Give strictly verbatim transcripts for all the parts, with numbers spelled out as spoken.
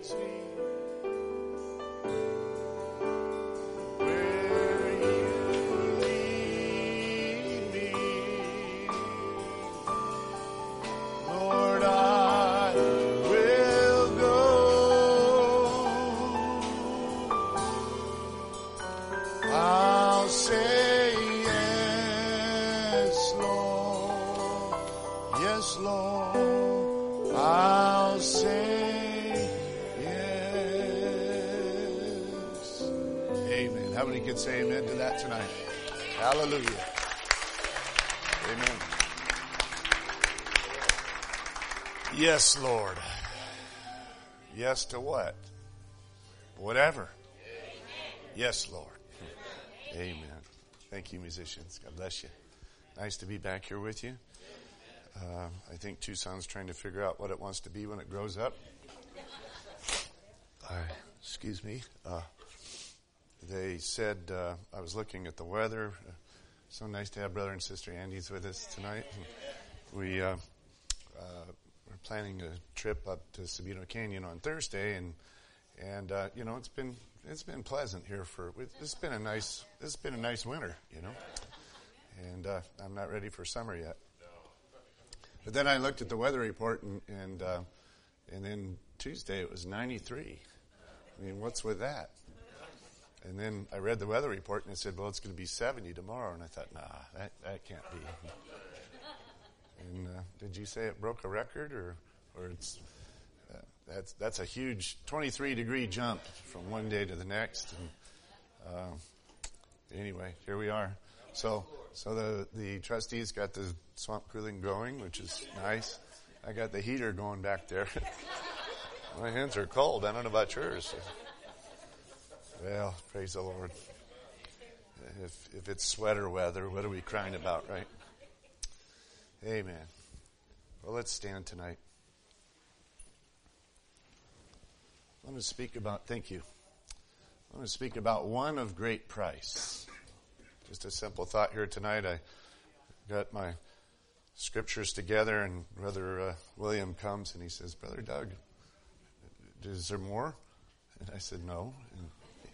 leads me. Say amen to that tonight. Hallelujah. Amen. Yes, Lord. Yes to what? Whatever. Yes, Lord. Amen. Thank you, musicians. God bless you. Nice to be back here with you. Uh, I think Tucson's trying to figure out what it wants to be when it grows up. Uh, excuse me. Uh, They said, uh, I was looking at the weather. Uh, so nice to have Brother and Sister Andy's with us tonight. We, uh, uh, we're planning a trip up to Sabino Canyon on Thursday, and, and, uh, you know, it's been, it's been pleasant here for, it's been a nice, it's been a nice winter, you know, and, uh, I'm not ready for summer yet. But then I looked at the weather report, and, and, uh, and then Tuesday it was ninety-three. I mean, what's with that? And then I read the weather report, and it said, well, it's going to be seventy tomorrow. And I thought, nah, that, that can't be. And uh, did you say it broke a record? Or or it's uh, that's that's a huge twenty-three degree jump from one day to the next. And uh, anyway, here we are. So so the, the trustees got the swamp cooling going, which is nice. I got the heater going back there. My hands are cold. I don't know about yours. Well, praise the Lord. If if it's sweater weather, what are we crying about, right? Amen. Well, let's stand tonight. I want to speak about, thank you. I want to speak about one of great price. Just a simple thought here tonight. I got my scriptures together, and Brother uh, William comes and he says, Brother Doug, is there more? And I said, no. And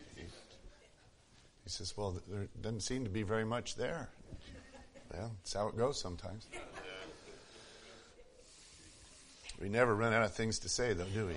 he says, well, there doesn't seem to be very much there. Well, that's how it goes sometimes. We never run out of things to say, though, do we?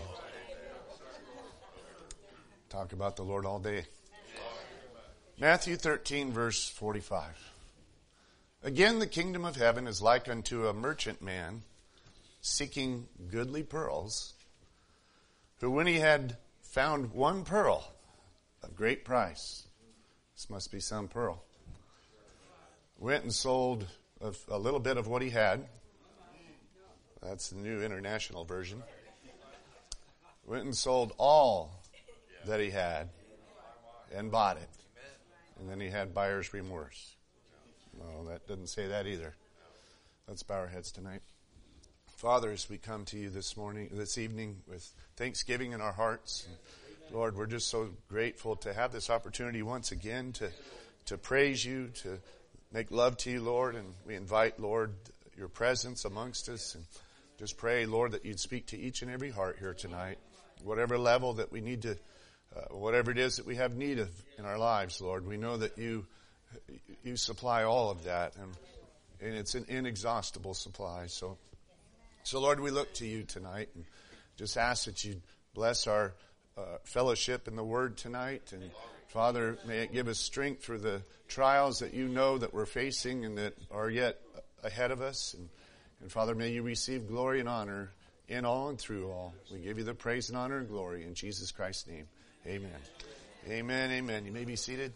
Talk about the Lord all day. Matthew thirteen, verse forty-five. Again, the kingdom of heaven is like unto a merchant man seeking goodly pearls, who when he had found one pearl of great price, this must be some pearl, went and sold a, a little bit of what he had. That's the New International Version. Went and sold all that he had and bought it. And then he had buyer's remorse. No, that doesn't say that either. Let's bow our heads tonight. Father, as we come to you this morning, this evening with thanksgiving in our hearts, Lord, we're just so grateful to have this opportunity once again to to praise you, to make love to you, Lord, and we invite, Lord, your presence amongst us, and just pray, Lord, that you'd speak to each and every heart here tonight, whatever level that we need to, uh, whatever it is that we have need of in our lives, Lord. We know that you you supply all of that, and and it's an inexhaustible supply. So, so Lord, we look to you tonight and just ask that you bless our uh, fellowship in the Word tonight, and Father, may it give us strength for the trials that you know that we're facing and that are yet ahead of us. And, and Father, may you receive glory and honor in all and through all. We give you the praise and honor and glory in Jesus Christ's name. Amen. Amen, amen. You may be seated.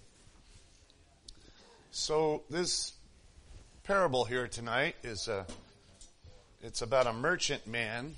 So this parable here tonight is a, it's about a merchant man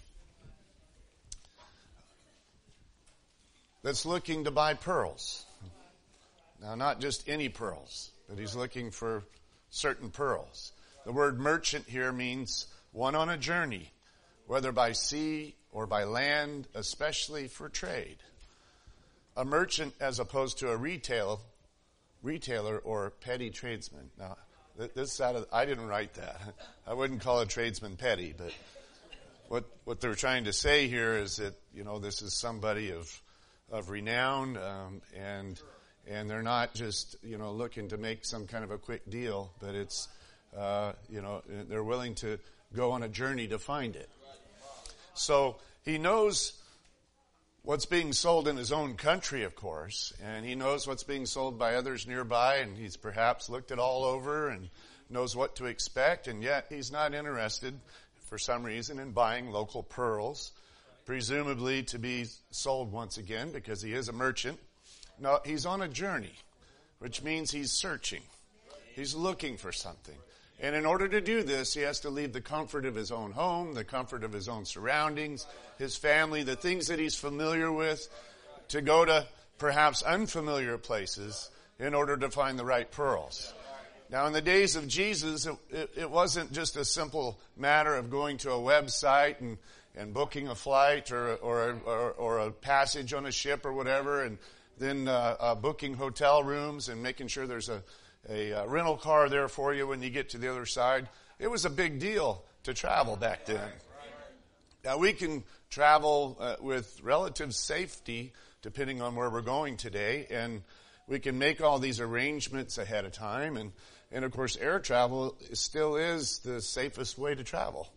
that's looking to buy pearls. Now, not just any pearls, but he's looking for certain pearls. The word merchant here means one on a journey, whether by sea or by land, especially for trade. A merchant as opposed to a retail, retailer or petty tradesman. Now, this is out of, I didn't write that. I wouldn't call a tradesman petty, but what what they're trying to say here is that, you know, this is somebody of of renown, um, and and they're not just, you know, looking to make some kind of a quick deal, but it's, uh, you know, they're willing to go on a journey to find it. So he knows what's being sold in his own country, of course, and he knows what's being sold by others nearby, and he's perhaps looked it all over and knows what to expect, and yet he's not interested, for some reason, in buying local pearls, presumably to be sold once again because he is a merchant. No, he's on a journey, which means he's searching. He's looking for something. And in order to do this, he has to leave the comfort of his own home, the comfort of his own surroundings, his family, the things that he's familiar with, to go to perhaps unfamiliar places in order to find the right pearls. Now, in the days of Jesus, it, it, it wasn't just a simple matter of going to a website and, and booking a flight or, or, or, or a passage on a ship or whatever, and then uh, uh, booking hotel rooms and making sure there's a, a, a rental car there for you when you get to the other side. It was a big deal to travel back then. Now, we can travel uh, with relative safety depending on where we're going today, and we can make all these arrangements ahead of time, and, and of course air travel still is the safest way to travel.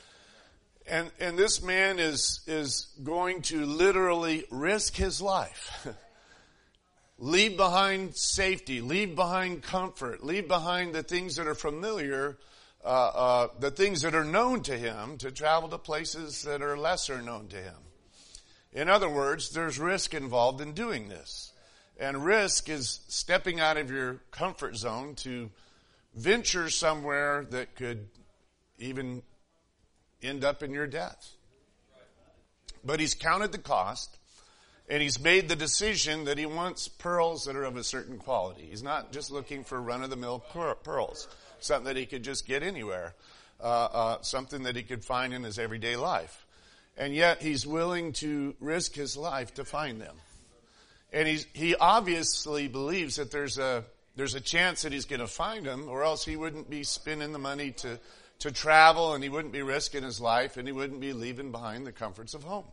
And and this man is is going to literally risk his life. Leave behind safety, leave behind comfort, leave behind the things that are familiar, uh, uh, the things that are known to him, to travel to places that are lesser known to him. In other words, there's risk involved in doing this. And risk is stepping out of your comfort zone to venture somewhere that could even end up in your death. But he's counted the cost, and he's made the decision that he wants pearls that are of a certain quality. He's not just looking for run-of-the-mill pearls, something that he could just get anywhere, uh, uh, something that he could find in his everyday life. And yet he's willing to risk his life to find them. And he's, he obviously believes that there's a there's a chance that he's going to find them, or else he wouldn't be spending the money to, to travel, and he wouldn't be risking his life, and he wouldn't be leaving behind the comforts of home.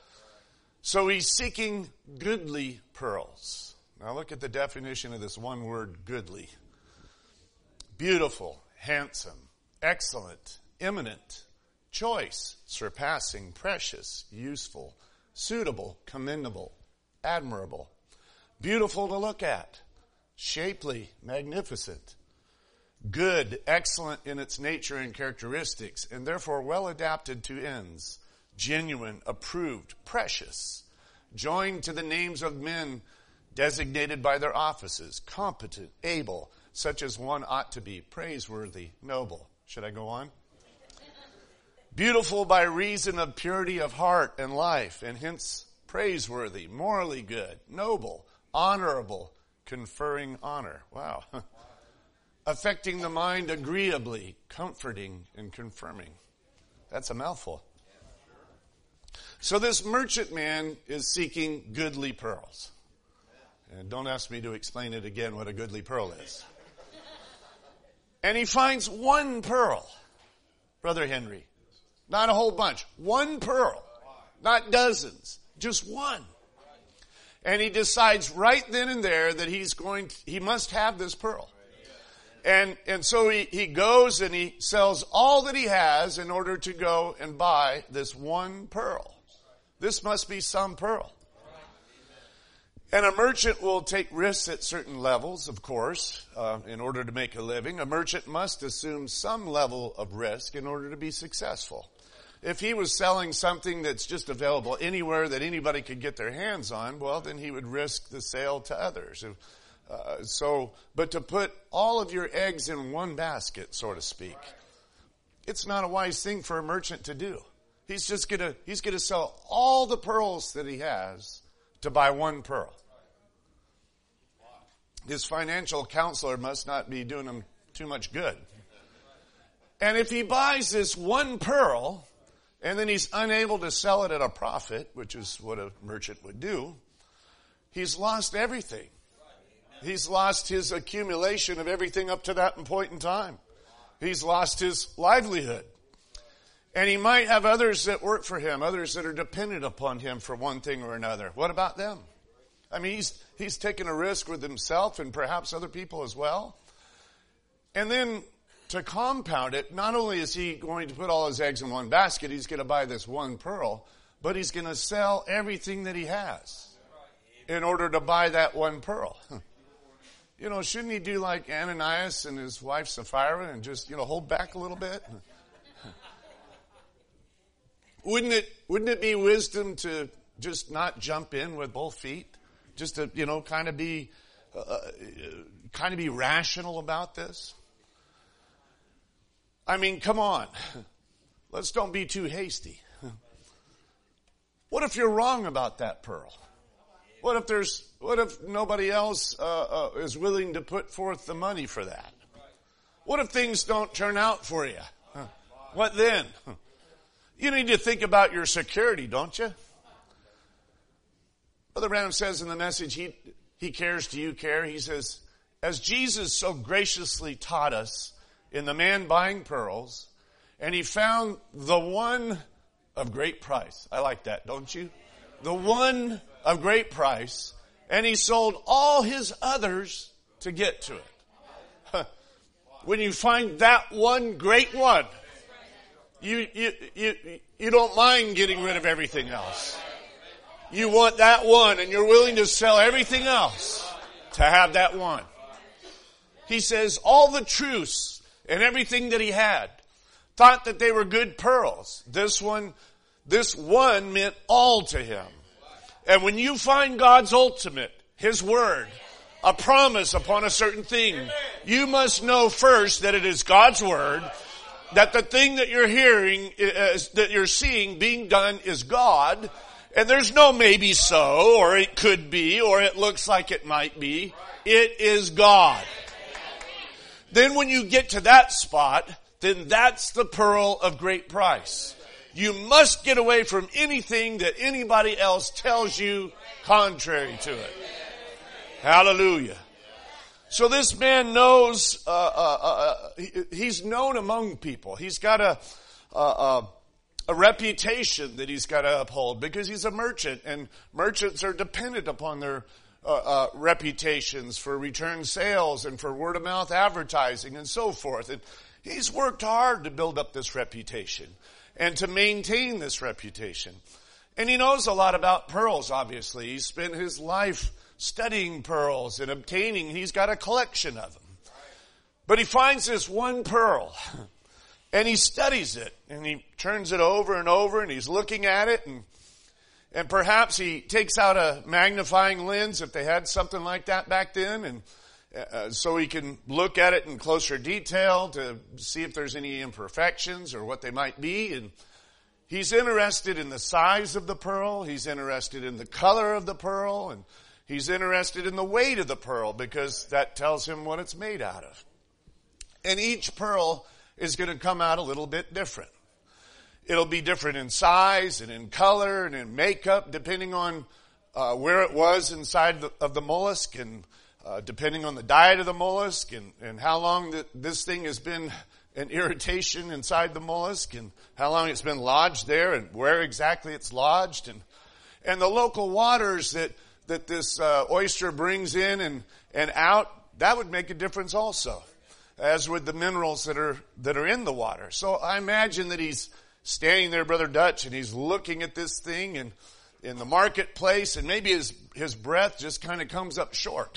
So he's seeking goodly pearls. Now look at the definition of this one word, goodly. Beautiful, handsome, excellent, eminent, choice, surpassing, precious, useful, suitable, commendable, admirable, beautiful to look at, shapely, magnificent, good, excellent in its nature and characteristics, and therefore well adapted to ends, genuine, approved, precious, joined to the names of men designated by their offices, competent, able, such as one ought to be, praiseworthy, noble. Should I go on? Beautiful by reason of purity of heart and life, and hence praiseworthy, morally good, noble, honorable, conferring honor. Wow. Affecting the mind agreeably, comforting and confirming. That's a mouthful. So this merchant man is seeking goodly pearls. And don't ask me to explain it again what a goodly pearl is. And he finds one pearl, Brother Henry. Not a whole bunch. One pearl. Not dozens. Just one. And he decides right then and there that he's going, to, he must have this pearl. And, and so he, he goes and he sells all that he has in order to go and buy this one pearl. This must be some pearl. And a merchant will take risks at certain levels, of course, uh, in order to make a living. A merchant must assume some level of risk in order to be successful. If he was selling something that's just available anywhere that anybody could get their hands on, well, then he would risk the sale to others. Uh, so, but to put all of your eggs in one basket, so to speak, it's not a wise thing for a merchant to do. He's just gonna, he's gonna sell all the pearls that he has to buy one pearl. His financial counselor must not be doing him too much good. And if he buys this one pearl, and then he's unable to sell it at a profit, which is what a merchant would do, he's lost everything. He's lost his accumulation of everything up to that point in time. He's lost his livelihood. And he might have others that work for him, others that are dependent upon him for one thing or another. What about them? I mean, he's, he's taking a risk with himself and perhaps other people as well. And then to compound it, not only is he going to put all his eggs in one basket, he's going to buy this one pearl, but he's going to sell everything that he has in order to buy that one pearl. You know, shouldn't he do like Ananias and his wife Sapphira and just, you know, hold back a little bit? Wouldn't it, wouldn't it be wisdom to just not jump in with both feet? Just to, you know, kind of be, uh, kind of be rational about this? I mean, come on. Let's don't be too hasty. What if you're wrong about that pearl? What if there's, what if nobody else uh, uh, is willing to put forth the money for that? What if things don't turn out for you? Huh. What then? You need to think about your security, don't you? Brother Branham says in the message, he, he cares, do you care? He says, as Jesus so graciously taught us in the man buying pearls, and he found the one of great price. I like that, don't you? The one of great price, and he sold all his others to get to it. When you find that one great one, you, you, you, you don't mind getting rid of everything else. You want that one, and you're willing to sell everything else to have that one. He says all the truths and everything that he had, thought that they were good pearls. This one, this one meant all to him. And when you find God's ultimate, His Word, a promise upon a certain thing, you must know first that it is God's Word, that the thing that you're hearing, is, that you're seeing being done is God, and there's no maybe so, or it could be, or it looks like it might be. It is God. Then when you get to that spot, then that's the pearl of great price. You must get away from anything that anybody else tells you contrary to it. Hallelujah. So this man knows, uh, uh, uh, he, he's known among people. He's got a, uh, a reputation that he's got to uphold because he's a merchant, and merchants are dependent upon their uh, uh, reputations for return sales and for word of mouth advertising and so forth. And he's worked hard to build up this reputation and to maintain this reputation. And he knows a lot about pearls, obviously. He's spent his life studying pearls and obtaining. He's got a collection of them. But he finds this one pearl, and he studies it, and he turns it over and over, and he's looking at it, and and perhaps he takes out a magnifying lens, if they had something like that back then, and uh, so he can look at it in closer detail to see if there's any imperfections or what they might be. And he's interested in the size of the pearl. He's interested in the color of the pearl, and he's interested in the weight of the pearl because that tells him what it's made out of. And each pearl is going to come out a little bit different. It'll be different in size and in color and in makeup, depending on uh, where it was inside the, of the mollusk, and uh, depending on the diet of the mollusk, and, and how long the, this thing has been an irritation inside the mollusk, and how long it's been lodged there, and where exactly it's lodged, and and the local waters that that this uh, oyster brings in and and out. That would make a difference also, as with the minerals that are that are in the water. So I imagine that he's standing there, Brother Dutch, and he's looking at this thing and in the marketplace, and maybe his his breath just kind of comes up short.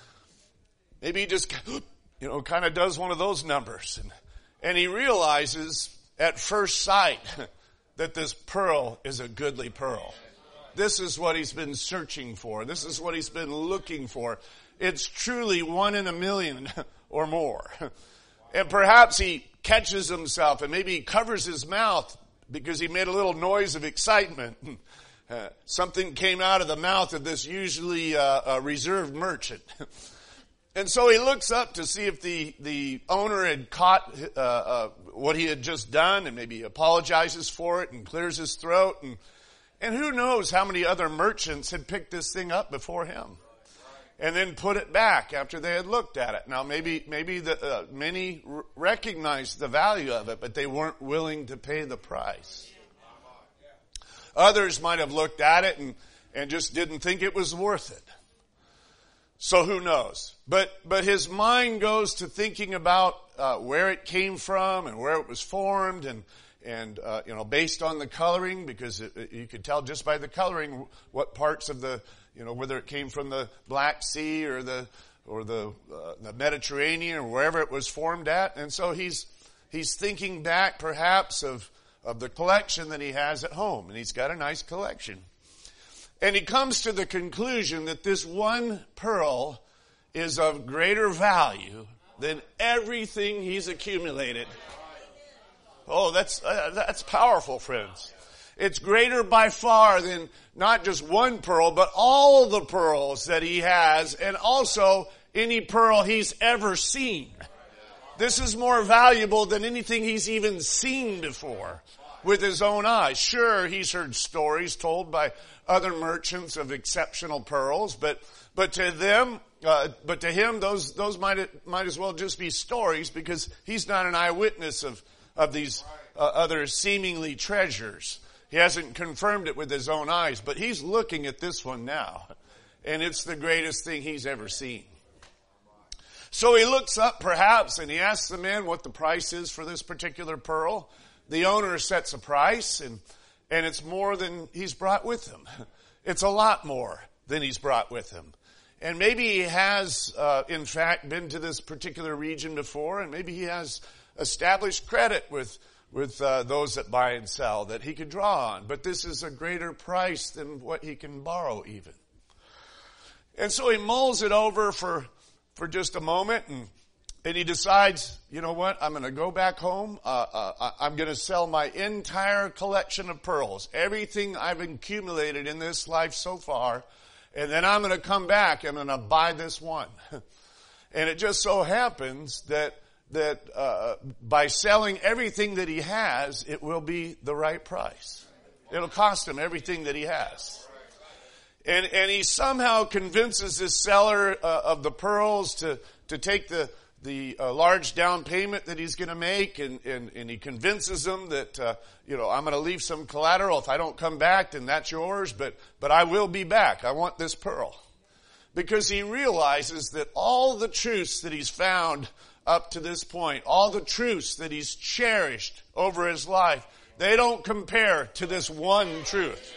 Maybe he just, you know, kind of does one of those numbers, and and he realizes at first sight that this pearl is a goodly pearl. This is what he's been searching for. This is what he's been looking for. It's truly one in a million or more. And perhaps he catches himself and maybe he covers his mouth because he made a little noise of excitement. Uh, something came out of the mouth of this usually uh, uh, reserved merchant. And so he looks up to see if the, the owner had caught uh, uh, what he had just done, and maybe apologizes for it and clears his throat. And, and who knows how many other merchants had picked this thing up before him. and then put it back after they had looked at it. Now maybe, maybe the, uh, many r- recognized the value of it, but they weren't willing to pay the price. Others might have looked at it and, and just didn't think it was worth it. So who knows? But, but his mind goes to thinking about, uh, where it came from and where it was formed and, and, uh, you know, based on the coloring, because it, it, you could tell just by the coloring what parts of the, you know, whether it came from the Black Sea or the, or the, uh, the Mediterranean or wherever it was formed at. And so he's, he's thinking back perhaps of, of the collection that he has at home. And he's got a nice collection. And he comes to the conclusion that this one pearl is of greater value than everything he's accumulated. Oh, that's, uh, that's powerful, friends. It's greater by far than not just one pearl, but all the pearls that he has, and also any pearl he's ever seen. This is more valuable than anything he's even seen before with his own eyes. Sure, he's heard stories told by other merchants of exceptional pearls, but but to them, uh, but to him, those those might might as well just be stories, because he's not an eyewitness of of these uh, other seemingly treasures. He hasn't confirmed it with his own eyes, but he's looking at this one now, and it's the greatest thing he's ever seen. So he looks up perhaps and he asks the man what the price is for this particular pearl. The owner sets a price, and and it's more than he's brought with him. It's a lot more than he's brought with him. And maybe he has, uh, in fact, been to this particular region before, and maybe he has established credit with with uh, those that buy and sell that he could draw on. But this is a greater price than what he can borrow even. And so he mulls it over for for just a moment, and and he decides, you know what, I'm going to go back home. Uh, uh, I'm going to sell my entire collection of pearls, everything I've accumulated in this life so far, and then I'm going to come back and I'm going to buy this one. And it just so happens that that uh, by selling everything that he has, it will be the right price. It'll cost him everything that he has. And and he somehow convinces this seller uh, of the pearls to to take the the uh, large down payment that he's going to make, and, and, and he convinces them that, uh, you know, I'm going to leave some collateral. If I don't come back, then that's yours, but, but I will be back. I want this pearl. Because he realizes that all the truths that he's found up to this point, all the truths that he's cherished over his life, they don't compare to this one truth.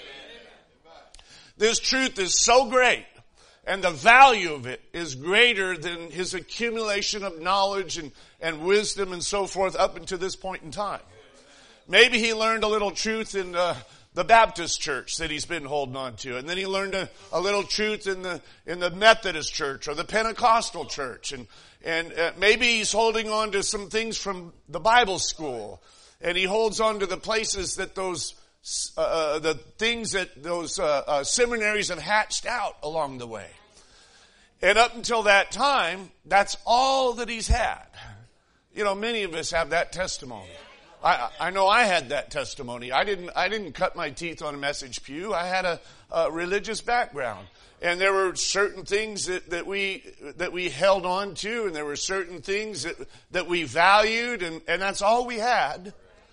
This truth is so great, and the value of it is greater than his accumulation of knowledge and, and wisdom and so forth up until this point in time. Maybe he learned a little truth in uh, the Baptist church that he's been holding on to, and then he learned a, a little truth in the in the Methodist church or the Pentecostal church, and and uh, maybe he's holding on to some things from the Bible school, and he holds on to the places that those uh, the things that those uh, uh, seminaries have hatched out along the way. And up until that time, that's all that he's had. You know, many of us have that testimony. I, I know I had that testimony. I didn't, I didn't cut my teeth on a message pew. I had a, a religious background. And there were certain things that, that we, that we held on to, and there were certain things that, that we valued, and, and that's all we had.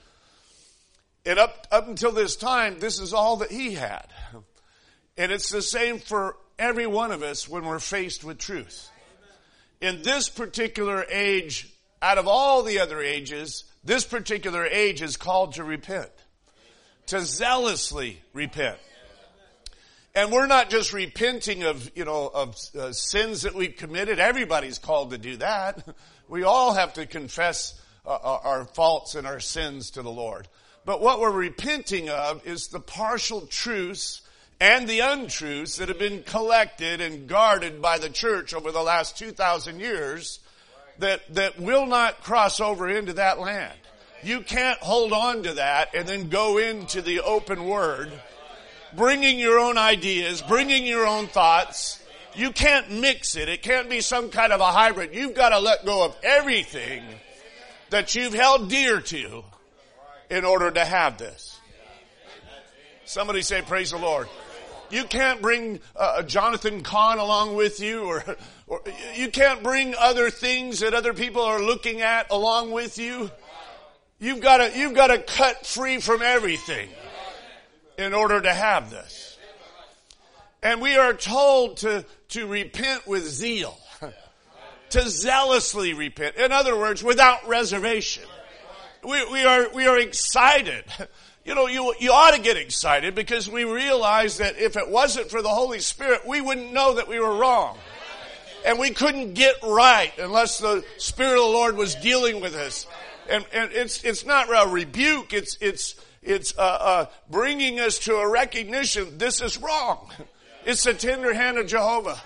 And up, up until this time, this is all that he had. And it's the same for every one of us when we're faced with truth. In this particular age, out of all the other ages, this particular age is called to repent. To zealously repent. And we're not just repenting of, you know, of uh, sins that we've committed. Everybody's called to do that. We all have to confess uh, our faults and our sins to the Lord. But what we're repenting of is the partial truths and the untruths that have been collected and guarded by the church over the last two thousand years that, that will not cross over into that land. You can't hold on to that and then go into the open word, bringing your own ideas, bringing your own thoughts. You can't mix it. It can't be some kind of a hybrid. You've got to let go of everything that you've held dear to in order to have this. Somebody say, praise the Lord. You can't bring uh, Jonathan Cahn along with you, or, or you can't bring other things that other people are looking at along with you. You've got to, you've got to cut free from everything in order to have this. And we are told to, to repent with zeal. To zealously repent. In other words, without reservation. We, we are, we are excited. You know, you, you ought to get excited because we realize that if it wasn't for the Holy Spirit, we wouldn't know that we were wrong. And we couldn't get right unless the Spirit of the Lord was dealing with us. And, and it's, it's not a rebuke. It's, it's, it's, uh, uh, bringing us to a recognition this is wrong. It's the tender hand of Jehovah.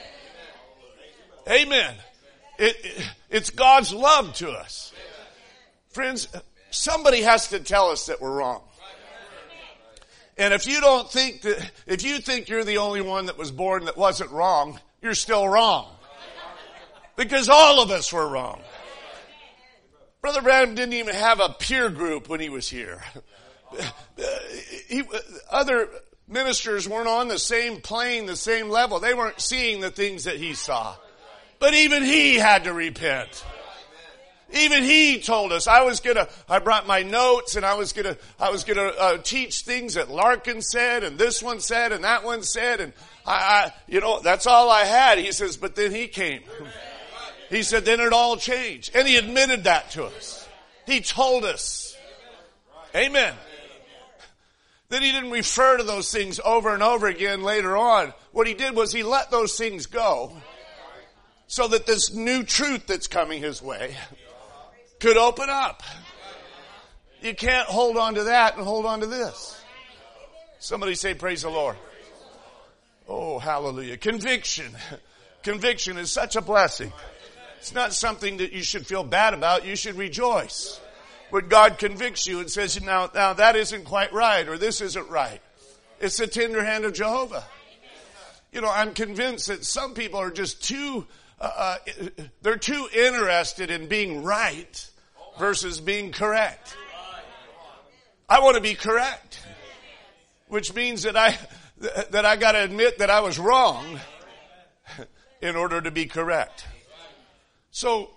Amen. It, it, it's God's love to us. Friends, somebody has to tell us that we're wrong. And if you don't think that, if you think you're the only one that was born that wasn't wrong, you're still wrong. Because all of us were wrong. Brother Branham didn't even have a peer group when he was here. He, other ministers weren't on the same plane, the same level. They weren't seeing the things that he saw. But even he had to repent. Even he told us, I was gonna, I brought my notes and I was gonna, I was gonna uh, teach things that Larkin said and this one said and that one said and I, I, you know, that's all I had. He says, but then he came. He said, then it all changed. And he admitted that to us. He told us. Amen. Then he didn't refer to those things over and over again later on. What he did was he let those things go so that this new truth that's coming his way could open up. You can't hold on to that and hold on to this. Somebody say, praise the Lord. Oh, hallelujah. Conviction. Conviction is such a blessing. It's not something that you should feel bad about. You should rejoice. When God convicts you and says, now, now that isn't quite right, or this isn't right. It's the tender hand of Jehovah. You know, I'm convinced that some people are just too Uh, they're too interested in being right versus being correct. I want to be correct, which means that I that I got to admit that I was wrong in order to be correct. So,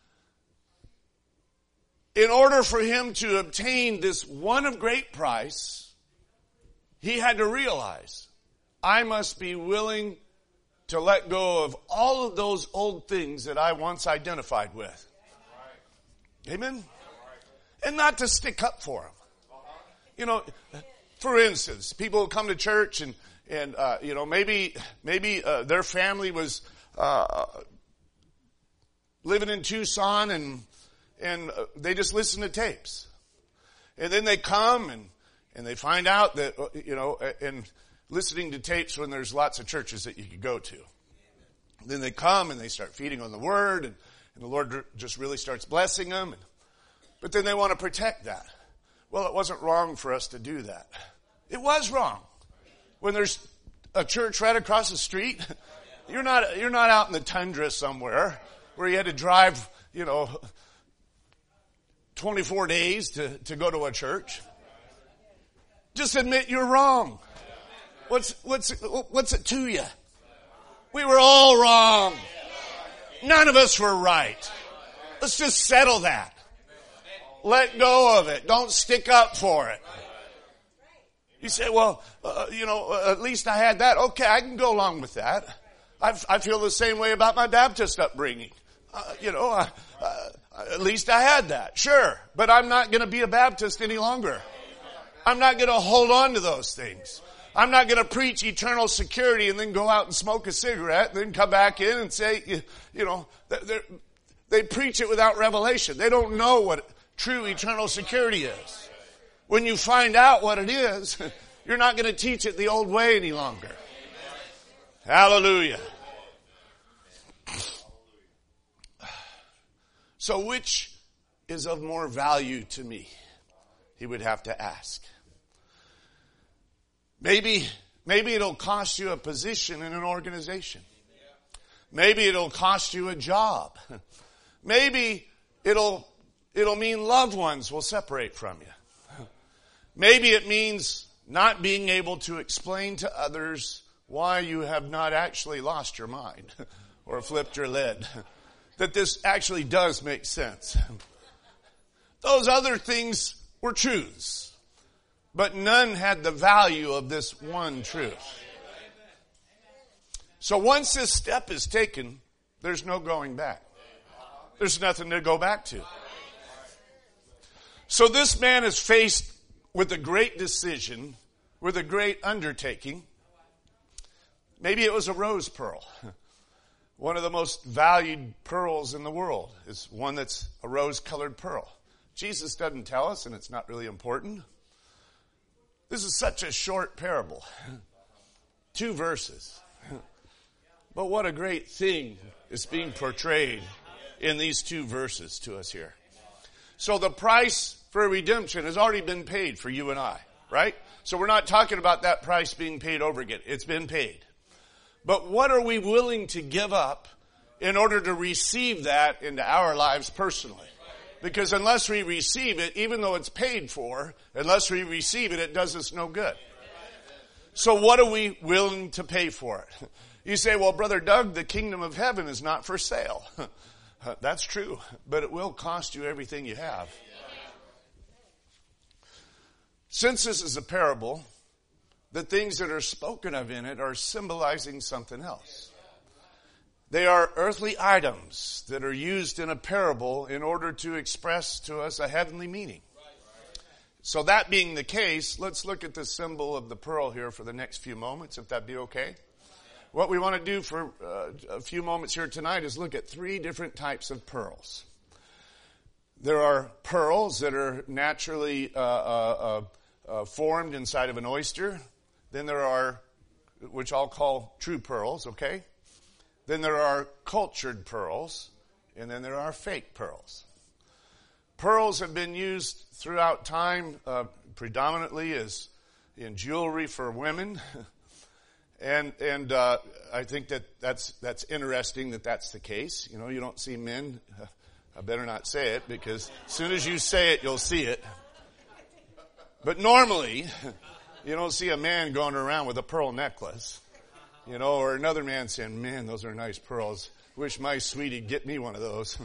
in order for him to obtain this one of great price, he had to realize, I must be willing to let go of all of those old things that I once identified with. Amen? And not to stick up for them. You know, for instance, people come to church and, and uh, you know, maybe, maybe uh, their family was uh, living in Tucson and, and uh, they just listen to tapes. And then they come and, and they find out that, you know, and listening to tapes when there's lots of churches that you could go to. Then they come and they start feeding on the Word, and, and the Lord just really starts blessing them. And, but then they want to protect that. Well, it wasn't wrong for us to do that. It was wrong. When there's a church right across the street, you're not you're not out in the tundra somewhere where you had to drive, you know, twenty-four days to, to go to a church. Just admit you're wrong. What's, what's, what's it to you? We were all wrong. None of us were right. Let's just settle that. Let go of it. Don't stick up for it. You say, well, uh, you know, uh, at least I had that. Okay, I can go along with that. I, I feel the same way about my Baptist upbringing. Uh, you know, uh, uh, at least I had that. Sure. But I'm not going to be a Baptist any longer. I'm not going to hold on to those things. I'm not going to preach eternal security and then go out and smoke a cigarette and then come back in and say, you, you know, they preach it without revelation. They don't know what true eternal security is. When you find out what it is, you're not going to teach it the old way any longer. Hallelujah. So which is of more value to me? He would have to ask. Maybe, maybe it'll cost you a position in an organization. Maybe it'll cost you a job. Maybe it'll, it'll mean loved ones will separate from you. Maybe it means not being able to explain to others why you have not actually lost your mind or flipped your lid. That this actually does make sense. Those other things were truths, but none had the value of this one truth. So once this step is taken, there's no going back. There's nothing to go back to. So this man is faced with a great decision, with a great undertaking. Maybe it was a rose pearl. One of the most valued pearls in the world is one that's a rose-colored pearl. Jesus doesn't tell us, and it's not really important. This is such a short parable. Two verses. But what a great thing is being portrayed in these two verses to us here. So the price for redemption has already been paid for you and I, right? So we're not talking about that price being paid over again. It's been paid. But what are we willing to give up in order to receive that into our lives personally? Because unless we receive it, even though it's paid for, unless we receive it, it does us no good. So what are we willing to pay for it? You say, well, Brother Doug, the kingdom of heaven is not for sale. That's true, but it will cost you everything you have. Since this is a parable, the things that are spoken of in it are symbolizing something else. They are earthly items that are used in a parable in order to express to us a heavenly meaning. So that being the case, let's look at the symbol of the pearl here for the next few moments, if that'd be okay. What we want to do for uh, a few moments here tonight is look at three different types of pearls. There are pearls that are naturally uh, uh, uh, formed inside of an oyster. Then there are, which I'll call true pearls, okay? Then there are cultured pearls, and then there are fake pearls. Pearls have been used throughout time, uh, predominantly as in jewelry for women. And and uh, I think that that's that's interesting that that's the case. You know, you don't see men. Uh, I better not say it, because as soon as you say it, you'll see it. But normally, you don't see a man going around with a pearl necklace, you know, or another man saying, "Man, those are nice pearls. Wish my sweetie'd get me one of those."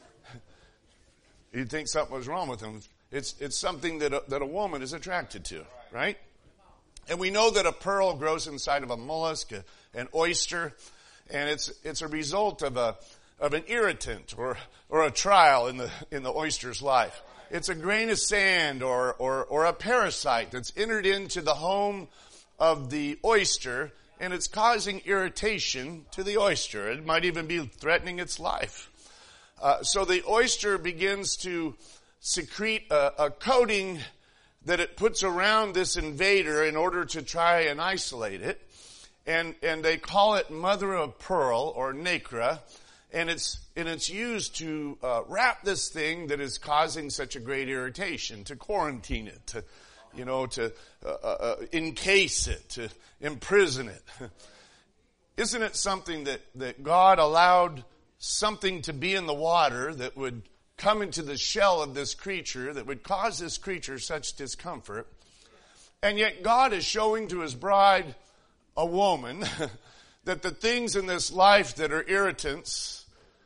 You'd think something was wrong with them. It's it's something that a, that a woman is attracted to, right? And we know that a pearl grows inside of a mollusk, a, an oyster, and it's it's a result of a of an irritant or or a trial in the in the oyster's life. It's a grain of sand or or or a parasite that's entered into the home of the oyster, and it's causing irritation to the oyster. It might even be threatening its life. Uh, so the oyster begins to secrete a, a coating that it puts around this invader in order to try and isolate it. And, and they call it mother of pearl or nacre. And it's, and it's used to uh, wrap this thing that is causing such a great irritation, to quarantine it, to, you know, to uh, uh, encase it, to imprison it. Isn't it something that, that God allowed something to be in the water that would come into the shell of this creature, that would cause this creature such discomfort? And yet God is showing to his bride, a woman, that the things in this life that are irritants,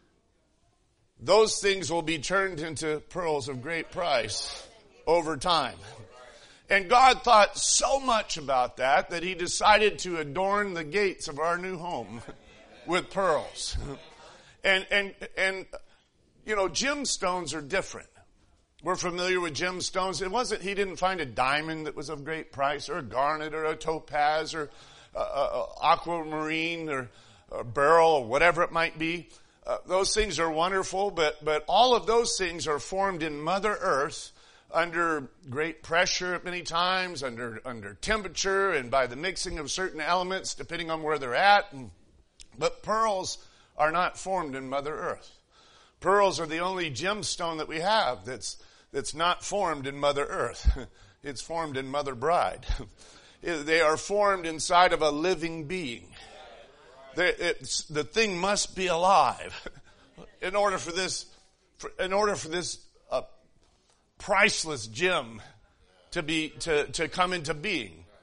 those things will be turned into pearls of great price over time. And God thought so much about that that he decided to adorn the gates of our new home with pearls. And, and, and, you know, gemstones are different. We're familiar with gemstones. It wasn't, he didn't find a diamond that was of great price, or a garnet, or a topaz, or uh, uh, aquamarine, or, or beryl, or whatever it might be. Uh, those things are wonderful, but, but all of those things are formed in Mother Earth under great pressure many times, under, under temperature, and by the mixing of certain elements, depending on where they're at. And, but pearls are not formed in Mother Earth. Pearls are the only gemstone that we have that's that's not formed in Mother Earth. It's formed in Mother Bride. They are formed inside of a living being. They, it's, the thing must be alive in order for this, for, in order for this uh, priceless gem to be to to come into being.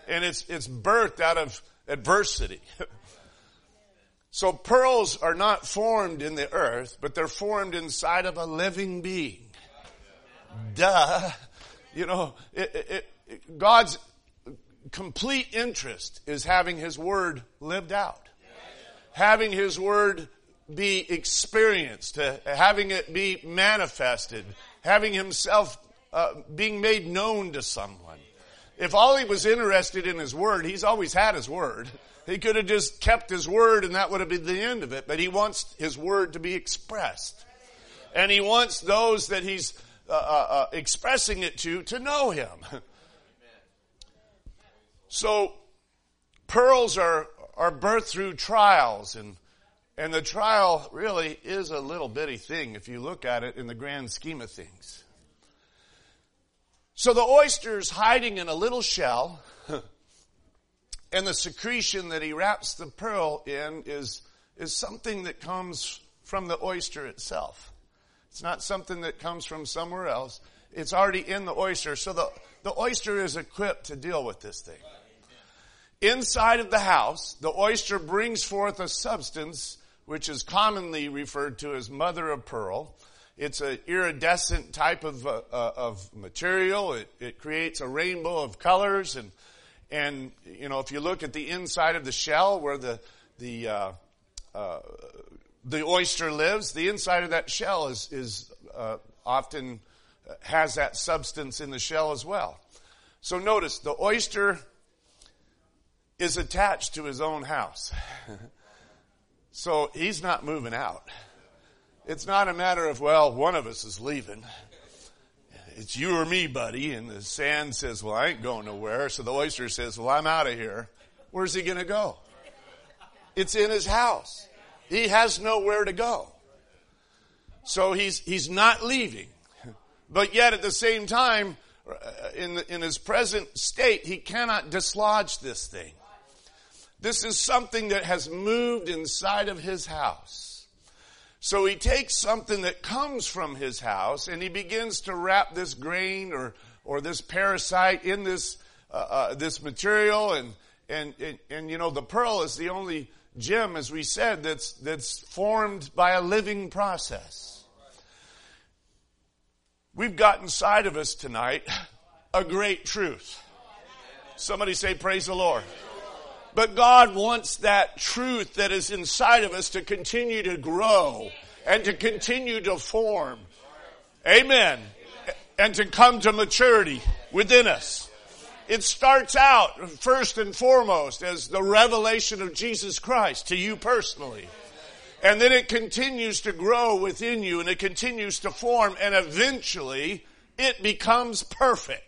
And it's, it's birthed out of adversity. So pearls are not formed in the earth, but they're formed inside of a living being. Duh. You know, it, it, it, God's complete interest is having His Word lived out. Having His Word be experienced, uh, having it be manifested, having Himself uh, being made known to someone. If all He was interested in His Word, He's always had His Word. He could have just kept His Word and that would have been the end of it. But He wants His Word to be expressed. And He wants those that He's uh, uh, expressing it to, to know Him. So, pearls are, are birthed through trials, and, and the trial really is a little bitty thing if you look at it in the grand scheme of things. So the oyster's hiding in a little shell, and the secretion that he wraps the pearl in is, is something that comes from the oyster itself. It's not something that comes from somewhere else. It's already in the oyster. So the, the oyster is equipped to deal with this thing. Inside of the house, the oyster brings forth a substance which is commonly referred to as mother of pearl. It's an iridescent type of uh, uh, of material. It, it creates a rainbow of colors, and and you know if you look at the inside of the shell where the the uh, uh, the oyster lives, the inside of that shell is is uh, often has that substance in the shell as well. So notice the oyster is attached to his own house. So he's not moving out. It's not a matter of, well, one of us is leaving. It's you or me, buddy. And the sand says, well, I ain't going nowhere. So the oyster says, well, I'm out of here. Where's he going to go? It's in his house. He has nowhere to go. So he's, he's not leaving. But yet at the same time, in, the, in his present state, he cannot dislodge this thing. This is something that has moved inside of his house. So he takes something that comes from his house and he begins to wrap this grain or, or this parasite in this, uh, uh, this material. And, and, and, and, you know, the pearl is the only gem, as we said, that's, that's formed by a living process. We've got inside of us tonight a great truth. Somebody say, praise the Lord. But God wants that truth that is inside of us to continue to grow and to continue to form. Amen. And to come to maturity within us. It starts out first and foremost as the revelation of Jesus Christ to you personally. And then it continues to grow within you and it continues to form, and eventually it becomes perfect.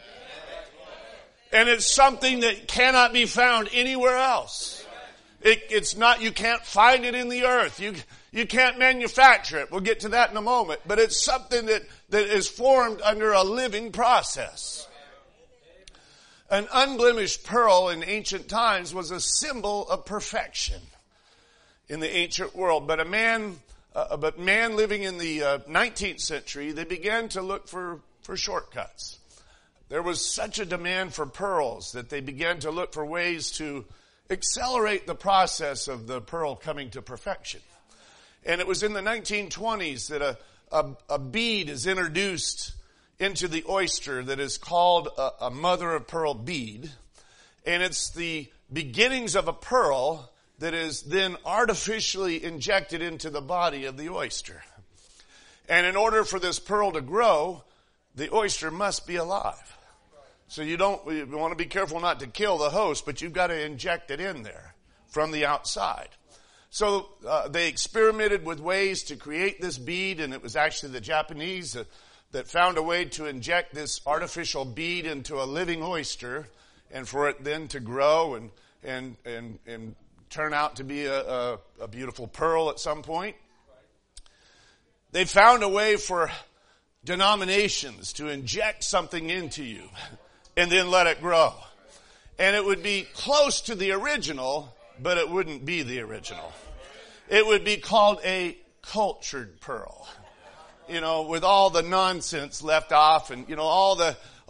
And it's something that cannot be found anywhere else. It, it's not, you can't find it in the earth. You, you can't manufacture it. We'll get to that in a moment. But it's something that, that is formed under a living process. An unblemished pearl in ancient times was a symbol of perfection in the ancient world. But a man, uh, but man living in the uh, nineteenth century, they began to look for, for shortcuts. There was such a demand for pearls that they began to look for ways to accelerate the process of the pearl coming to perfection. And it was in the nineteen twenties that a, a, a bead is introduced into the oyster that is called a, a mother of pearl bead. And it's the beginnings of a pearl that is then artificially injected into the body of the oyster. And in order for this pearl to grow, the oyster must be alive. So you don't, you want to be careful not to kill the host, but you've got to inject it in there from the outside. So uh, they experimented with ways to create this bead, and it was actually the Japanese that, that found a way to inject this artificial bead into a living oyster, and for it then to grow and and and, and turn out to be a, a, a beautiful pearl at some point. They found a way for denominations to inject something into you and then let it grow. And it would be close to the original, but it wouldn't be the original. It would be called a cultured pearl. You know, with all the nonsense left off and, you know, all the,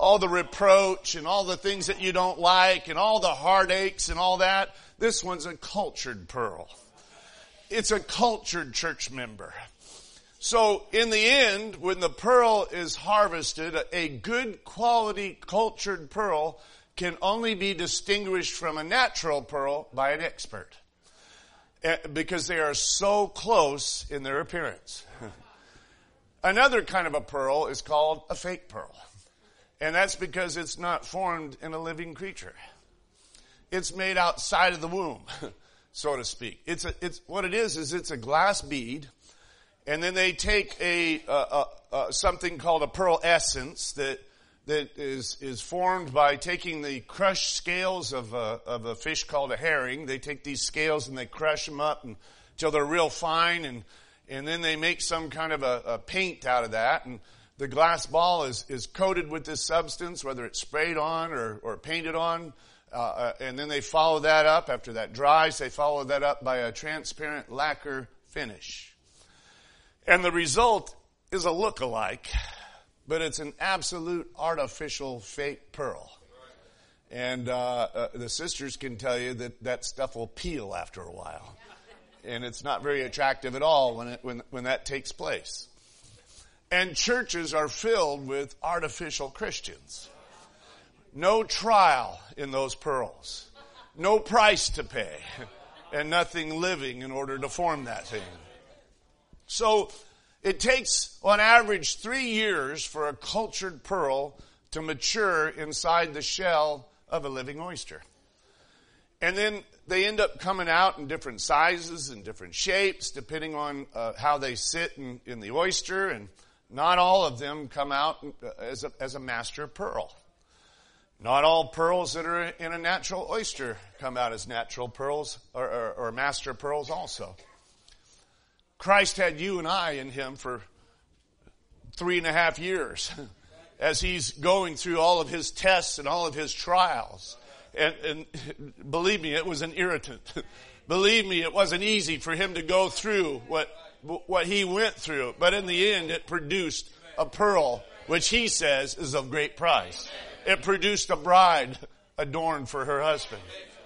all the reproach and all the things that you don't like and all the heartaches and all that. This one's a cultured pearl. It's a cultured church member. So in the end, when the pearl is harvested, a good quality cultured pearl can only be distinguished from a natural pearl by an expert, because they are so close in their appearance. Another kind of a pearl is called a fake pearl. And that's because it's not formed in a living creature. It's made outside of the womb, so to speak. It's a, it's, what it is, is it's a glass bead. And then they take a, uh, uh, uh, something called a pearl essence that, that is, is formed by taking the crushed scales of a, of a fish called a herring. They take these scales and they crush them up and, until they're real fine, and, and then they make some kind of a, a paint out of that. And the glass ball is, is coated with this substance, whether it's sprayed on or, or painted on. Uh, and then they follow that up. After that dries, they follow that up by a transparent lacquer finish. And the result is a look-alike, but it's an absolute artificial fake pearl. And uh, uh, the sisters can tell you that that stuff will peel after a while. And it's not very attractive at all when it, when, when that takes place. And churches are filled with artificial Christians. No trial in those pearls. No price to pay. And nothing living in order to form that thing. So it takes, on average, three years for a cultured pearl to mature inside the shell of a living oyster. And then they end up coming out in different sizes and different shapes, depending on uh, how they sit in, in the oyster. And not all of them come out as a, as a master pearl. Not all pearls that are in a natural oyster come out as natural pearls or, or, or master pearls also. Christ had you and I in him for three and a half years as he's going through all of his tests and all of his trials. And, and believe me, it was an irritant. Believe me, it wasn't easy for him to go through what what he went through. But in the end, it produced a pearl, which he says is of great price. It produced a bride adorned for her husband.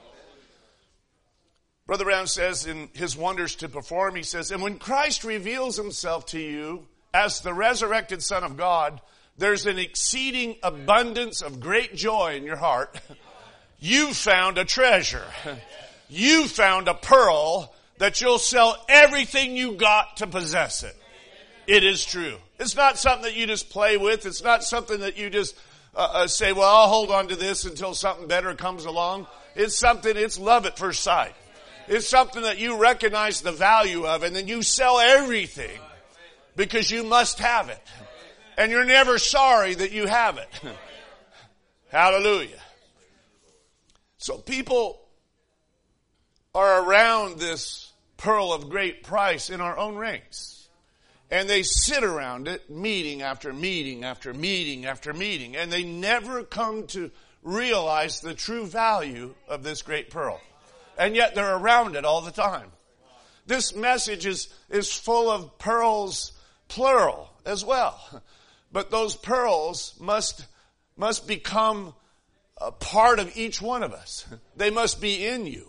Brother Brown says in his Wonders to Perform, he says, and when Christ reveals himself to you as the resurrected Son of God, there's an exceeding abundance of great joy in your heart. You found a treasure. You found a pearl that you'll sell everything you got to possess it. It is true. It's not something that you just play with. It's not something that you just uh, uh, say, well, I'll hold on to this until something better comes along. It's something, it's love at first sight. It's something that you recognize the value of, and then you sell everything because you must have it. And you're never sorry that you have it. Hallelujah. So people are around this pearl of great price in our own ranks. And they sit around it meeting after meeting after meeting after meeting. And they never come to realize the true value of this great pearl. And yet they're around it all the time. This message is, is full of pearls, plural, as well. But those pearls must, must become a part of each one of us. They must be in you.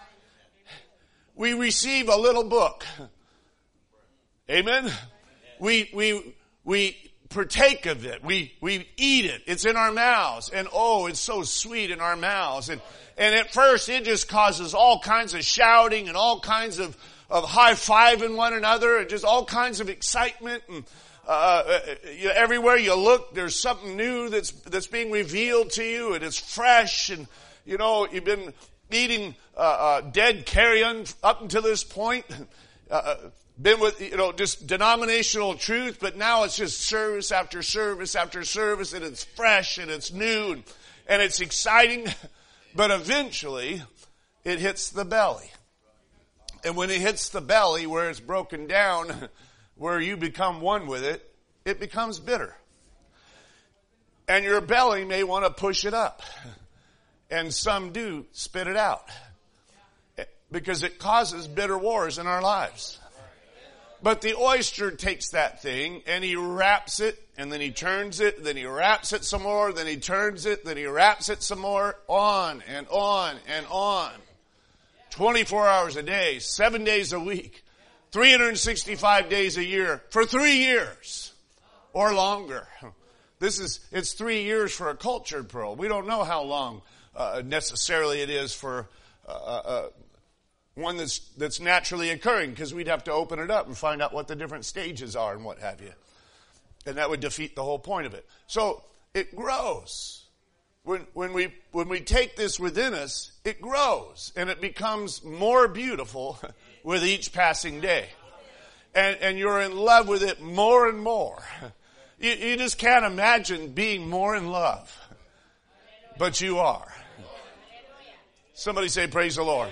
We receive a little book. Amen? We, we, we partake of it. We, we eat it. It's in our mouths. And oh, it's so sweet in our mouths. And, and at first it just causes all kinds of shouting and all kinds of, of high-fiving one another and just all kinds of excitement. And, uh, you know, everywhere you look, there's something new that's, that's being revealed to you, and it's fresh. And, you know, you've been eating, uh, uh, dead carrion up until this point. Uh, been with, you know, just denominational truth, but now it's just service after service after service, and it's fresh and it's new and, and it's exciting. But eventually it hits the belly. And when it hits the belly, where it's broken down, where you become one with it, it becomes bitter. And your belly may want to push it up. And some do spit it out. Because it causes bitter wars in our lives. But the oyster takes that thing and he wraps it, and then he turns it, then he wraps it some more, then he turns it, then he wraps it some more, on and on and on. twenty-four hours a day, seven days a week, three hundred sixty-five days a year, for three years or longer. This is, it's three years for a cultured pearl. We don't know how long uh, necessarily it is for uh, uh, one that's, that's naturally occurring, because we'd have to open it up and find out what the different stages are and what have you. And that would defeat the whole point of it. So it grows. When, when we, when we take this within us, it grows and it becomes more beautiful with each passing day. And, and you're in love with it more and more. You, you just can't imagine being more in love. But you are. Somebody say, praise the Lord.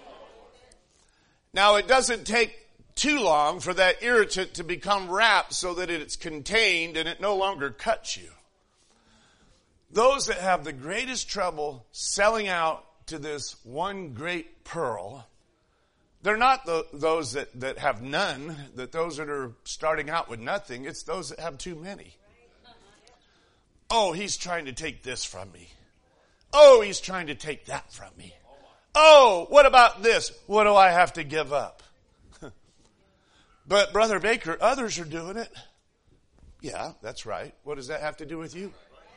Now, it doesn't take too long for that irritant to become wrapped so that it's contained and it no longer cuts you. Those that have the greatest trouble selling out to this one great pearl, they're not the, those that, that have none, that those that are starting out with nothing. It's those that have too many. Oh, he's trying to take this from me. Oh, he's trying to take that from me. Oh, what about this? What do I have to give up? But Brother Baker, others are doing it. Yeah, that's right. What does that have to do with you?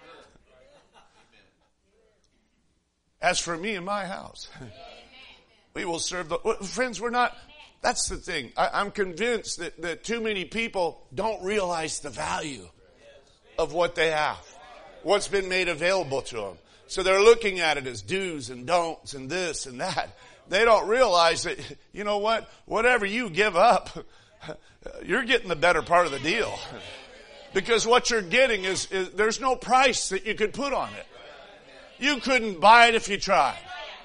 As for me and my house, we will serve the... Friends, we're not... That's the thing. I, I'm convinced that, that too many people don't realize the value of what they have, what's been made available to them. So they're looking at it as do's and don'ts and this and that. They don't realize that, you know what, whatever you give up, you're getting the better part of the deal. Because what you're getting is, is there's no price that you could put on it. You couldn't buy it if you tried.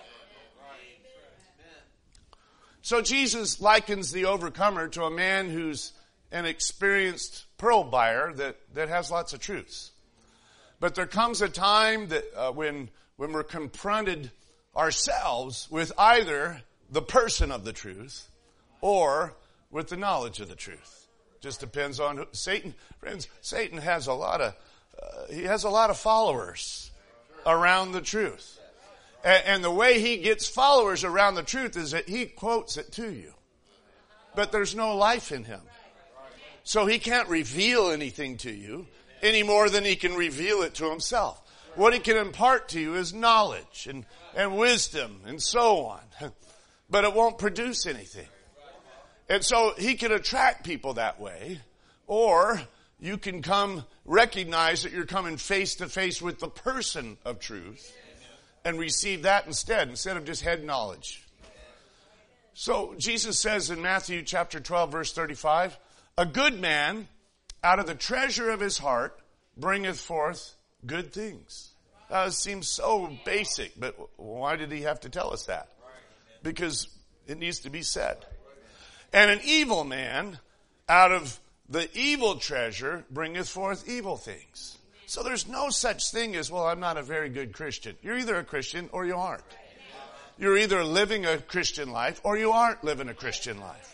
So Jesus likens the overcomer to a man who's an experienced pearl buyer that, that has lots of truths. But there comes a time that uh, when when we're confronted ourselves with either the person of the truth or with the knowledge of the truth. Just depends on who, Satan. Friends, Satan has a lot of uh, he has a lot of followers around the truth, and, and the way he gets followers around the truth is that he quotes it to you, but there's no life in him, so he can't reveal anything to you any more than he can reveal it to himself. What he can impart to you is knowledge and, and wisdom and so on. But it won't produce anything. And so he can attract people that way, or you can come recognize that you're coming face to face with the person of truth and receive that instead, instead of just head knowledge. So Jesus says in Matthew chapter twelve, verse thirty-five, a good man out of the treasure of his heart bringeth forth good things. Now, it seems so basic, but why did he have to tell us that? Because it needs to be said. And an evil man out of the evil treasure bringeth forth evil things. So there's no such thing as, well, I'm not a very good Christian. You're either a Christian or you aren't. You're either living a Christian life or you aren't living a Christian life.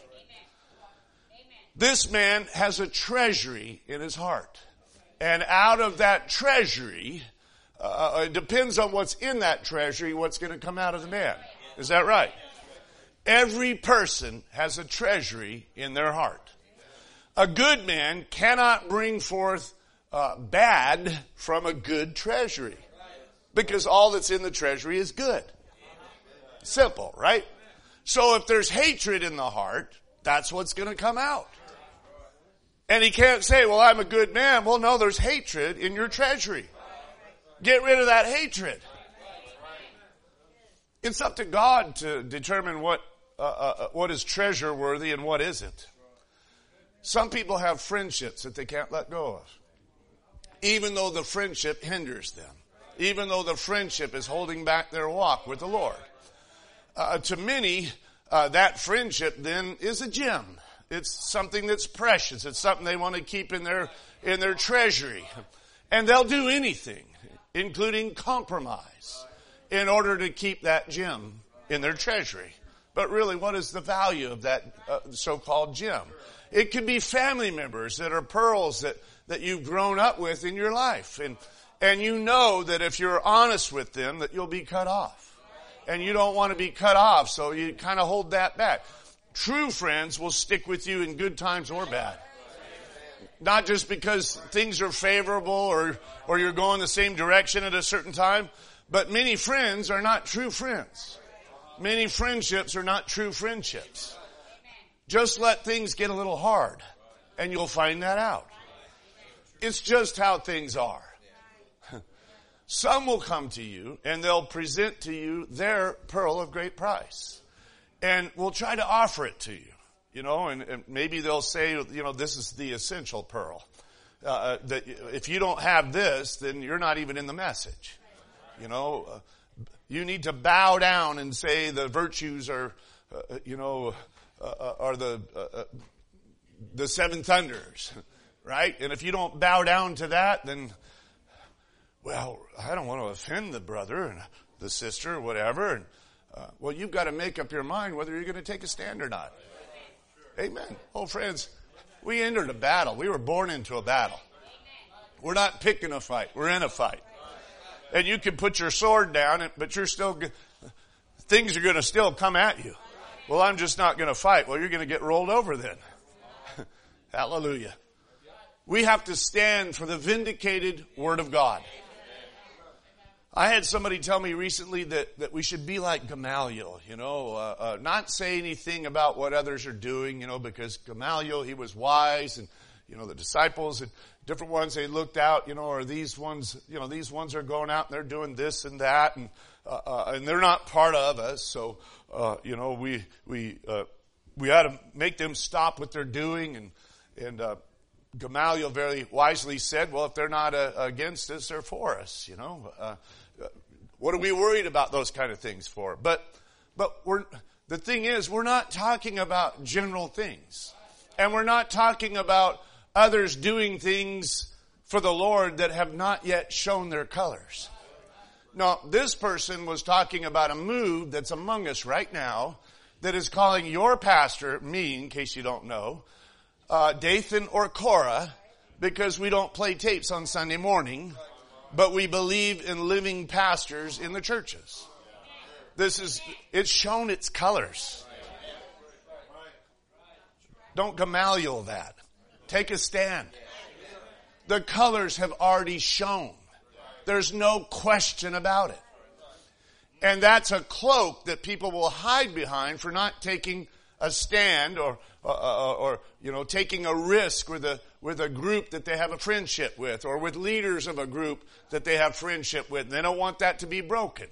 This man has a treasury in his heart. And out of that treasury, uh, it depends on what's in that treasury, what's going to come out of the man. Is that right? Every person has a treasury in their heart. A good man cannot bring forth uh, bad from a good treasury. Because all that's in the treasury is good. Simple, right? So if there's hatred in the heart, that's what's going to come out. And he can't say, well, I'm a good man. Well, no, there's hatred in your treasury. Get rid of that hatred. It's up to God to determine what uh, uh, what is treasure worthy and what isn't. Some people have friendships that they can't let go of, even though the friendship hinders them, even though the friendship is holding back their walk with the Lord. Uh, to many, uh, that friendship then is a gem. It's something that's precious. It's something they want to keep in their in their treasury. And they'll do anything, including compromise, in order to keep that gem in their treasury. But really, what is the value of that uh, so-called gem? It could be family members that are pearls that, that you've grown up with in your life. And, and you know that if you're honest with them, that you'll be cut off. And you don't want to be cut off, so you kind of hold that back. True friends will stick with you in good times or bad. Not just because things are favorable or, or you're going the same direction at a certain time, but many friends are not true friends. Many friendships are not true friendships. Just let things get a little hard, and you'll find that out. It's just how things are. Some will come to you, and they'll present to you their pearl of great price. And we'll try to offer it to you, you know, and, and maybe they'll say, you know, this is the essential pearl. Uh, that if you don't have this, then you're not even in the message. You know, uh, you need to bow down and say the virtues are, uh, you know, uh, are the uh, the seven thunders, right? And if you don't bow down to that, then, well, I don't want to offend the brother and the sister or whatever. And uh, well, you've got to make up your mind whether you're going to take a stand or not. Amen. Oh, friends, we entered a battle. We were born into a battle. We're not picking a fight. We're in a fight. And you can put your sword down, but you're still, things are going to still come at you. Well, I'm just not going to fight. Well, you're going to get rolled over then. Hallelujah. We have to stand for the vindicated Word of God. I had somebody tell me recently that, that we should be like Gamaliel, you know, uh, uh, not say anything about what others are doing, you know, because Gamaliel, he was wise, and, you know, the disciples and different ones, they looked out, you know, are these ones, you know, these ones are going out and they're doing this and that, and, uh, uh, and they're not part of us. So, uh, you know, we, we, uh, we ought to make them stop what they're doing. And, and, uh, Gamaliel very wisely said, well, if they're not uh, against us, they're for us, you know. Uh, what are we worried about those kind of things for? But, but we're, the thing is, we're not talking about general things. And we're not talking about others doing things for the Lord that have not yet shown their colors. No, this person was talking about a move that's among us right now that is calling your pastor, me, in case you don't know, uh, Dathan or Cora, because we don't play tapes on Sunday morning, but we believe in living pastors in the churches. This is, it's shown its colors. Don't Gamaliel that. Take a stand. The colors have already shown. There's no question about it. And that's a cloak that people will hide behind for not taking a stand or, uh, or you know, taking a risk with a, with a group that they have a friendship with, or with leaders of a group that they have friendship with. And they don't want that to be broken.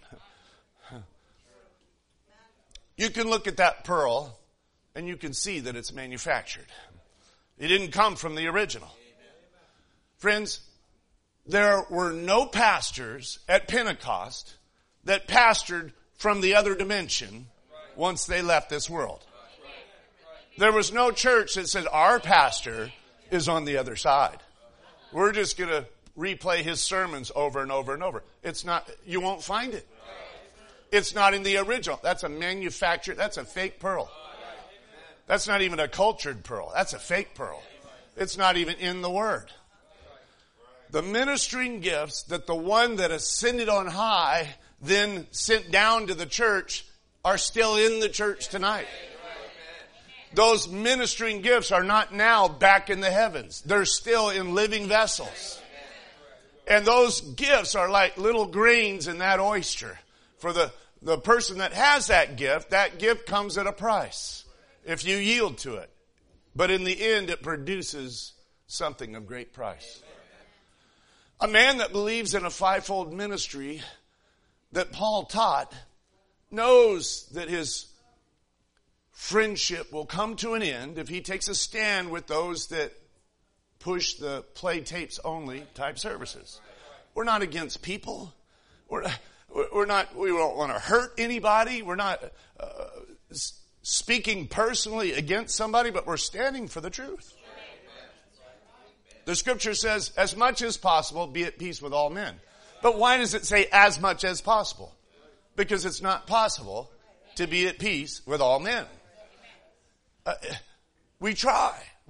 You can look at that pearl and you can see that it's manufactured. It didn't come from the original. Friends, there were no pastors at Pentecost that pastored from the other dimension once they left this world. There was no church that said, our pastor is on the other side. We're just going to replay his sermons over and over and over. It's not, you won't find it. It's not in the original. That's a manufactured, that's a fake pearl. That's not even a cultured pearl. That's a fake pearl. It's not even in the Word. The ministering gifts that the one that ascended on high then sent down to the church are still in the church tonight. Those ministering gifts are not now back in the heavens. They're still in living vessels. And those gifts are like little grains in that oyster. For the, the person that has that gift, that gift comes at a price if you yield to it. But in the end, it produces something of great price. A man that believes in a fivefold ministry that Paul taught knows that his friendship will come to an end if he takes a stand with those that push the play tapes only type services. We're not against people. We're, we're not, we don't want to hurt anybody. We're not uh, speaking personally against somebody, but we're standing for the truth. The scripture says, as much as possible, be at peace with all men. But why does it say as much as possible? Because it's not possible to be at peace with all men. Uh, we try.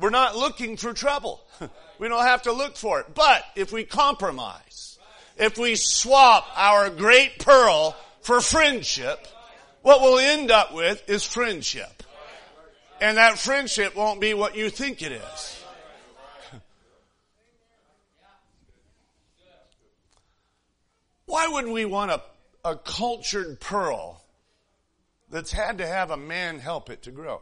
We're not looking for trouble. We don't have to look for it. But if we compromise, if we swap our great pearl for friendship, what we'll end up with is friendship. And that friendship won't be what you think it is. Why would we want a, a cultured pearl that's had to have a man help it to grow?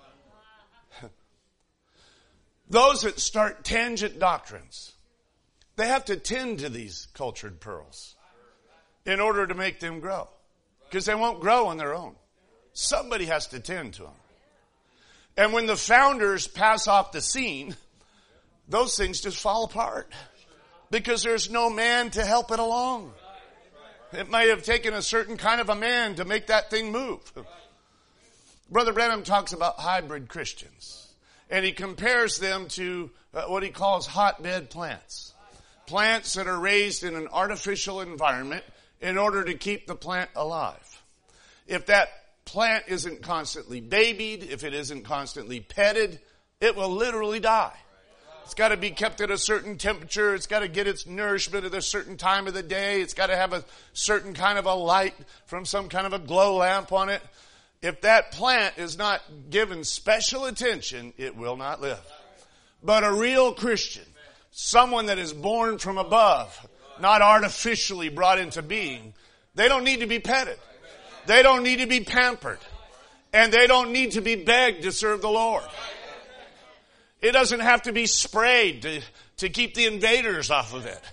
Those that start tangent doctrines, they have to tend to these cultured pearls in order to make them grow. Because they won't grow on their own. Somebody has to tend to them. And when the founders pass off the scene, those things just fall apart. Because there's no man to help it along. It may have taken a certain kind of a man to make that thing move. Brother Branham talks about hybrid Christians. And he compares them to uh, what he calls hotbed plants. Plants that are raised in an artificial environment in order to keep the plant alive. If that plant isn't constantly babied, if it isn't constantly petted, it will literally die. It's got to be kept at a certain temperature. It's got to get its nourishment at a certain time of the day. It's got to have a certain kind of a light from some kind of a glow lamp on it. If that plant is not given special attention, it will not live. But a real Christian, someone that is born from above, not artificially brought into being, they don't need to be petted. They don't need to be pampered. And they don't need to be begged to serve the Lord. It doesn't have to be sprayed to, to keep the invaders off of it.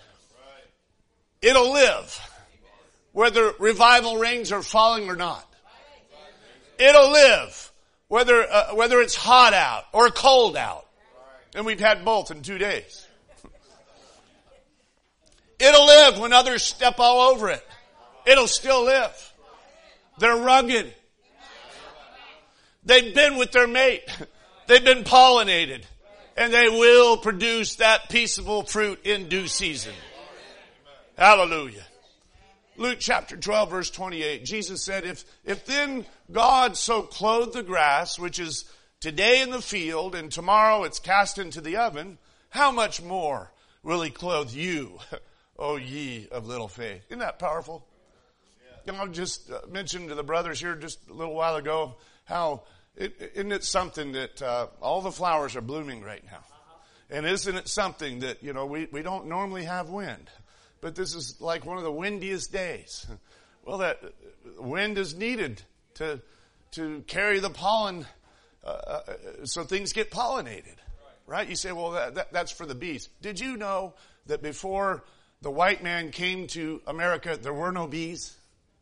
It'll live, whether revival rains are falling or not. It'll live, whether uh, whether it's hot out or cold out. And we've had both in two days. It'll live when others step all over it. It'll still live. They're rugged. They've been with their mate. They've been pollinated. And they will produce that peaceable fruit in due season. Hallelujah. Luke chapter twelve verse twenty-eight. Jesus said, if, if then God so clothed the grass, which is today in the field and tomorrow it's cast into the oven, how much more will he clothe you, O ye of little faith? Isn't that powerful? You know, I just mentioned to the brothers here just a little while ago how it, isn't it something that uh, all the flowers are blooming right now? And isn't it something that, you know, we, we don't normally have wind. But this is like one of the windiest days. Well, that wind is needed to to carry the pollen uh, so things get pollinated, right? You say, well, that, that, that's for the bees. Did you know that before the white man came to America, there were no bees?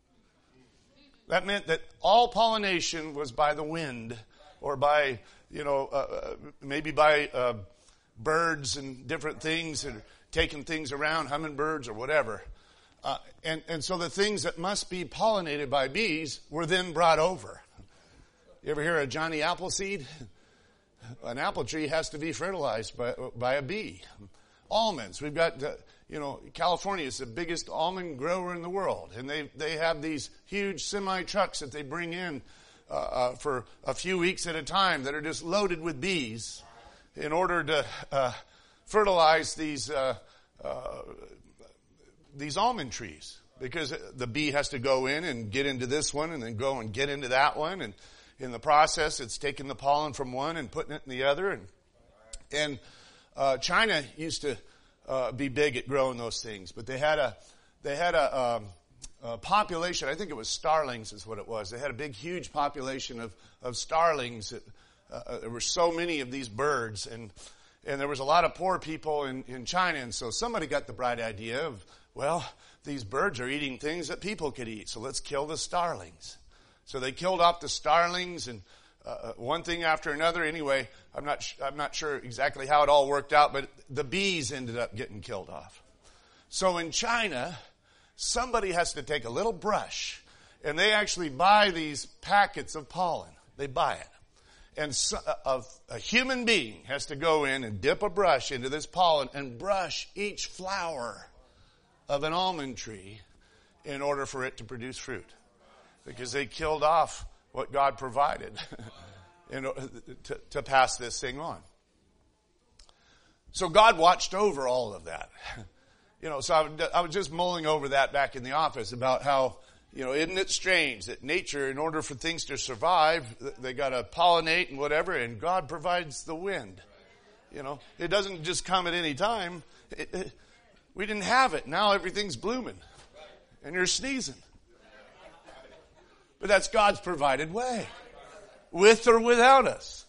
That meant that all pollination was by the wind or by, you know, uh, maybe by uh, birds and different things and taking things around, hummingbirds or whatever. Uh, and, and so the things that must be pollinated by bees were then brought over. You ever hear of Johnny Appleseed? An apple tree has to be fertilized by, by a bee. Almonds. We've got, uh, you know, California is the biggest almond grower in the world. And they, they have these huge semi-trucks that they bring in uh, uh, for a few weeks at a time that are just loaded with bees in order to uh, fertilize these uh, uh, these almond trees, because the bee has to go in and get into this one and then go and get into that one, and in the process it's taking the pollen from one and putting it in the other. And and uh, China used to uh, be big at growing those things, but they had a they had a, um, a population. I think it was starlings is what it was. They had a big, huge population of of starlings. That, uh, there were so many of these birds, and And there was a lot of poor people in, in China. And so somebody got the bright idea of, well, these birds are eating things that people could eat. So let's kill the starlings. So they killed off the starlings and uh, one thing after another. Anyway, I'm not, sh- I'm not sure exactly how it all worked out, but the bees ended up getting killed off. So in China, somebody has to take a little brush and they actually buy these packets of pollen. They buy it. And so, a, a human being has to go in and dip a brush into this pollen and brush each flower of an almond tree in order for it to produce fruit. Because they killed off what God provided in, to, to pass this thing on. So God watched over all of that. You know, so I, I was just mulling over that back in the office about how, you know, isn't it strange that nature, in order for things to survive, they got to pollinate and whatever, and God provides the wind. You know, it doesn't just come at any time. It, it, we didn't have it. Now everything's blooming. And you're sneezing. But that's God's provided way. With or without us.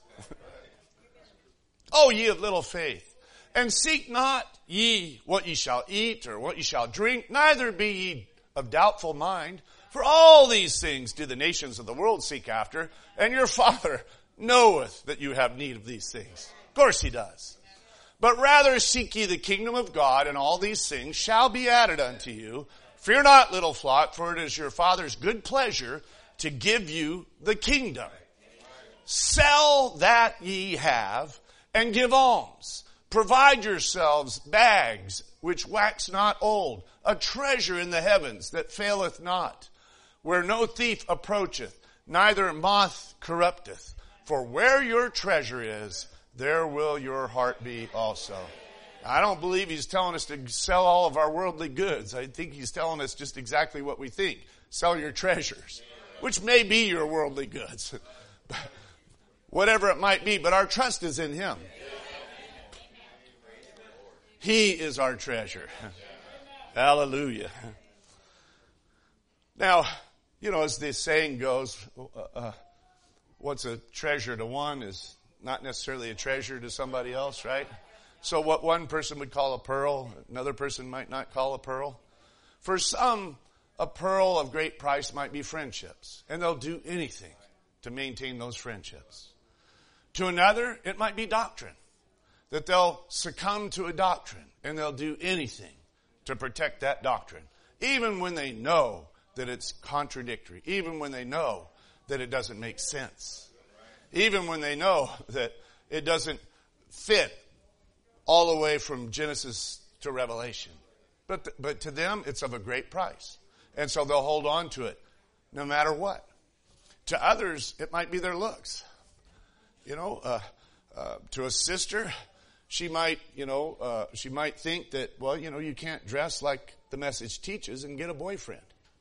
Oh, ye of little faith. And seek not ye what ye shall eat or what ye shall drink, neither be ye of doubtful mind. For all these things do the nations of the world seek after, and your Father knoweth that you have need of these things. Of course he does. But rather seek ye the kingdom of God, and all these things shall be added unto you. Fear not, little flock, for it is your Father's good pleasure to give you the kingdom. Sell that ye have, and give alms. Provide yourselves bags which wax not old, a treasure in the heavens that faileth not, where no thief approacheth, neither moth corrupteth. For where your treasure is, there will your heart be also. I don't believe he's telling us to sell all of our worldly goods. I think he's telling us just exactly what we think. Sell your treasures, which may be your worldly goods. Whatever it might be, but our trust is in him. He is our treasure. Hallelujah. Now, you know, as the saying goes, uh, what's a treasure to one is not necessarily a treasure to somebody else, right? So what one person would call a pearl, another person might not call a pearl. For some, a pearl of great price might be friendships, and they'll do anything to maintain those friendships. To another, it might be doctrine, that they'll succumb to a doctrine, and they'll do anything to protect that doctrine, even when they know that it's contradictory, even when they know that it doesn't make sense, even when they know that it doesn't fit all the way from Genesis to Revelation. But, th- but to them, it's of a great price. And so they'll hold on to it no matter what. To others, it might be their looks. You know, uh, uh, to a sister, she might, you know, uh, she might think that, well, you know, you can't dress like the message teaches and get a boyfriend.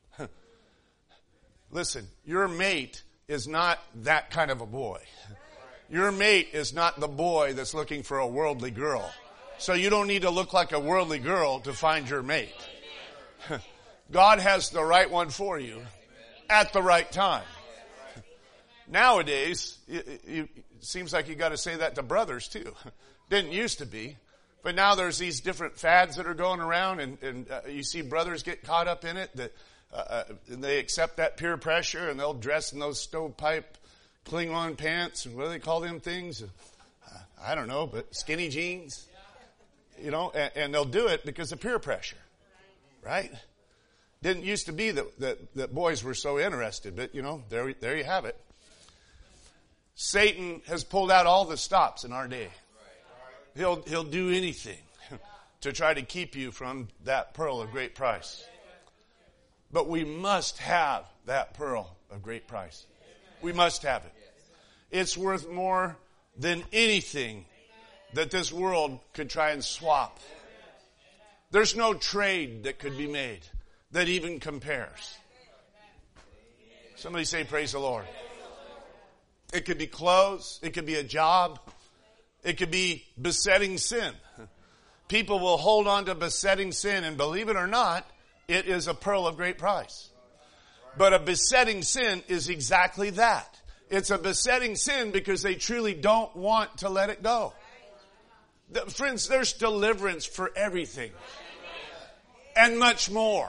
Listen, your mate is not that kind of a boy. Your mate is not the boy that's looking for a worldly girl. So you don't need to look like a worldly girl to find your mate. God has the right one for you at the right time. Nowadays, it, it seems like you got to say that to brothers too. Didn't used to be. But now there's these different fads that are going around, and, and uh, you see brothers get caught up in it, that uh, and they accept that peer pressure, and they'll dress in those stovepipe Klingon pants, and what do they call them things? Uh, I don't know, but skinny jeans. You know, and, and they'll do it because of peer pressure. Right? Didn't used to be that, that, that boys were so interested, but, you know, there, there you have it. Satan has pulled out all the stops in our day. He'll, he'll do anything to try to keep you from that pearl of great price. But we must have that pearl of great price. We must have it. It's worth more than anything that this world could try and swap. There's no trade that could be made that even compares. Somebody say, praise the Lord. It could be clothes. It could be a job. It could be besetting sin. People will hold on to besetting sin, and believe it or not, it is a pearl of great price. But a besetting sin is exactly that. It's a besetting sin because they truly don't want to let it go. The, friends, there's deliverance for everything. And much more.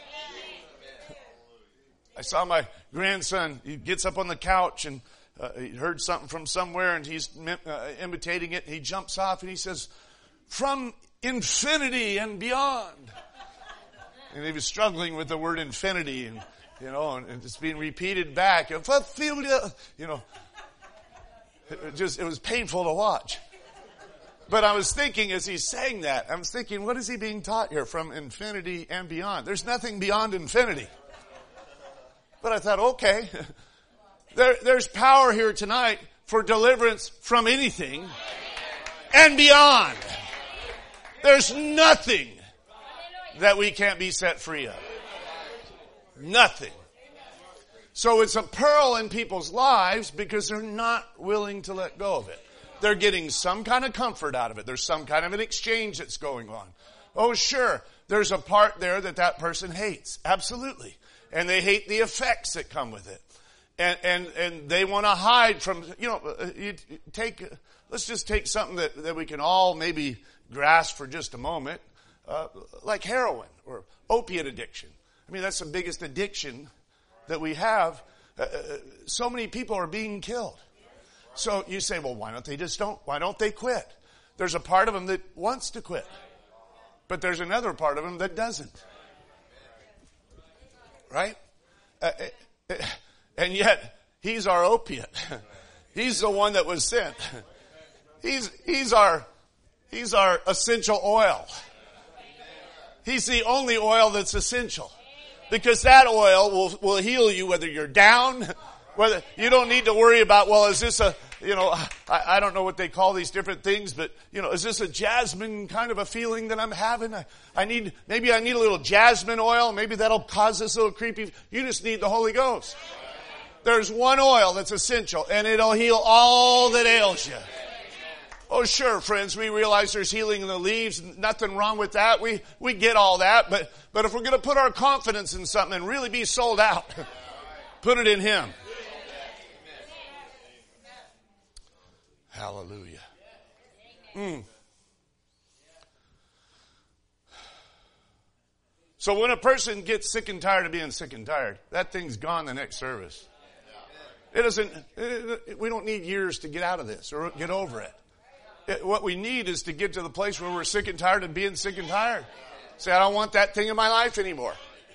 I saw my grandson, he gets up on the couch and uh, he heard something from somewhere, and he's uh, imitating it, and he jumps off and he says, from infinity and beyond. And he was struggling with the word infinity, and you know, and it's being repeated back. You know, it just, it was painful to watch. But I was thinking as he's saying that, I was thinking, what is he being taught here? From infinity and beyond. There's nothing beyond infinity. But I thought, okay, there, there's power here tonight for deliverance from anything and beyond. There's nothing that we can't be set free of. Nothing. So it's a pearl in people's lives because they're not willing to let go of it. They're getting some kind of comfort out of it. There's some kind of an exchange that's going on. Oh, sure, there's a part there that that person hates. Absolutely. And they hate the effects that come with it. And, and, and they want to hide from, you know, you take, let's just take something that, that we can all maybe grasp for just a moment, uh, like heroin or opiate addiction. I mean, that's the biggest addiction that we have. Uh, so many people are being killed. So you say, well, why don't they just don't, why don't they quit? There's a part of them that wants to quit. But there's another part of them that doesn't. Right? Uh, and yet, he's our opiate. He's the one that was sent. He's, he's our, he's our essential oil. He's the only oil that's essential. Because that oil will, will heal you whether you're down, whether, you don't need to worry about, well, is this a, you know, I, I don't know what they call these different things, but, you know, is this a jasmine kind of a feeling that I'm having? I, I need, maybe I need a little jasmine oil. Maybe that'll cause this little creepy. You just need the Holy Ghost. There's one oil that's essential, and it'll heal all that ails you. Oh, sure, friends, we realize there's healing in the leaves. Nothing wrong with that. We, we get all that. But, but if we're going to put our confidence in something and really be sold out, put it in Him. Hallelujah. Mm. So when a person gets sick and tired of being sick and tired, that thing's gone the next service. It doesn't, it, we don't need years to get out of this or get over it. It. What we need is to get to the place where we're sick and tired of being sick and tired. Say, I don't want that thing in my life anymore.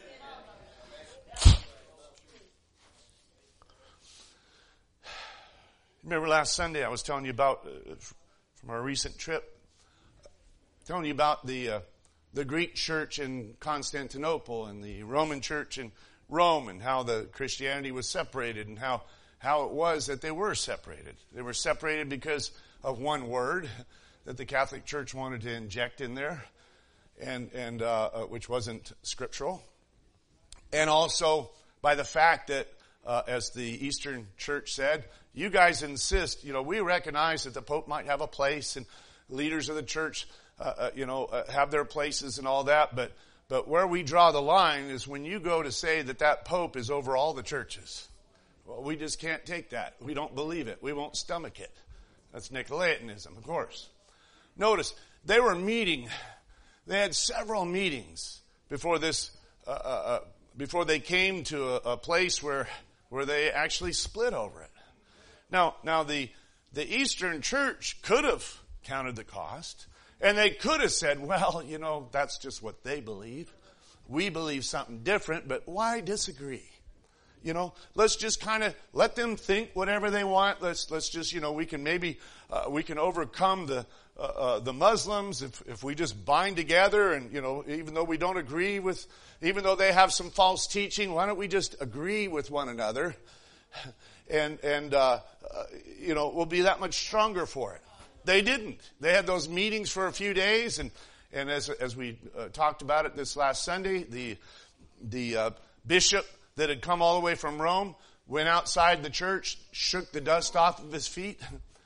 Remember last Sunday I was telling you about, uh, from our recent trip, telling you about the, uh, the Greek church in Constantinople and the Roman church in Rome and how the Christianity was separated and how, how it was that they were separated. They were separated because of one word that the Catholic Church wanted to inject in there, and, and, uh, uh which wasn't scriptural. And also by the fact that, uh, as the Eastern Church said, you guys insist, you know, we recognize that the Pope might have a place and leaders of the church, uh, uh, you know, uh, have their places and all that, but, but where we draw the line is when you go to say that that Pope is over all the churches. Well, we just can't take that. We don't believe it. We won't stomach it. That's Nicolaitanism, of course. Notice, they were meeting, they had several meetings before this, uh, uh, before they came to a, a place where, where they actually split over it. Now, now the, the Eastern Church could have counted the cost, and they could have said, well, you know, that's just what they believe. We believe something different, but why disagree? You know, let's just kind of let them think whatever they want. Let's, let's just, you know, we can maybe, uh, we can overcome the, uh, uh, the Muslims if, if we just bind together and, you know, even though we don't agree with, even though they have some false teaching, why don't we just agree with one another? And, and, uh, uh, you know, we'll be that much stronger for it. They didn't. They had those meetings for a few days, and, and as, as we uh, talked about it this last Sunday, the, the, uh, bishop that had come all the way from Rome went outside the church, shook the dust off of his feet,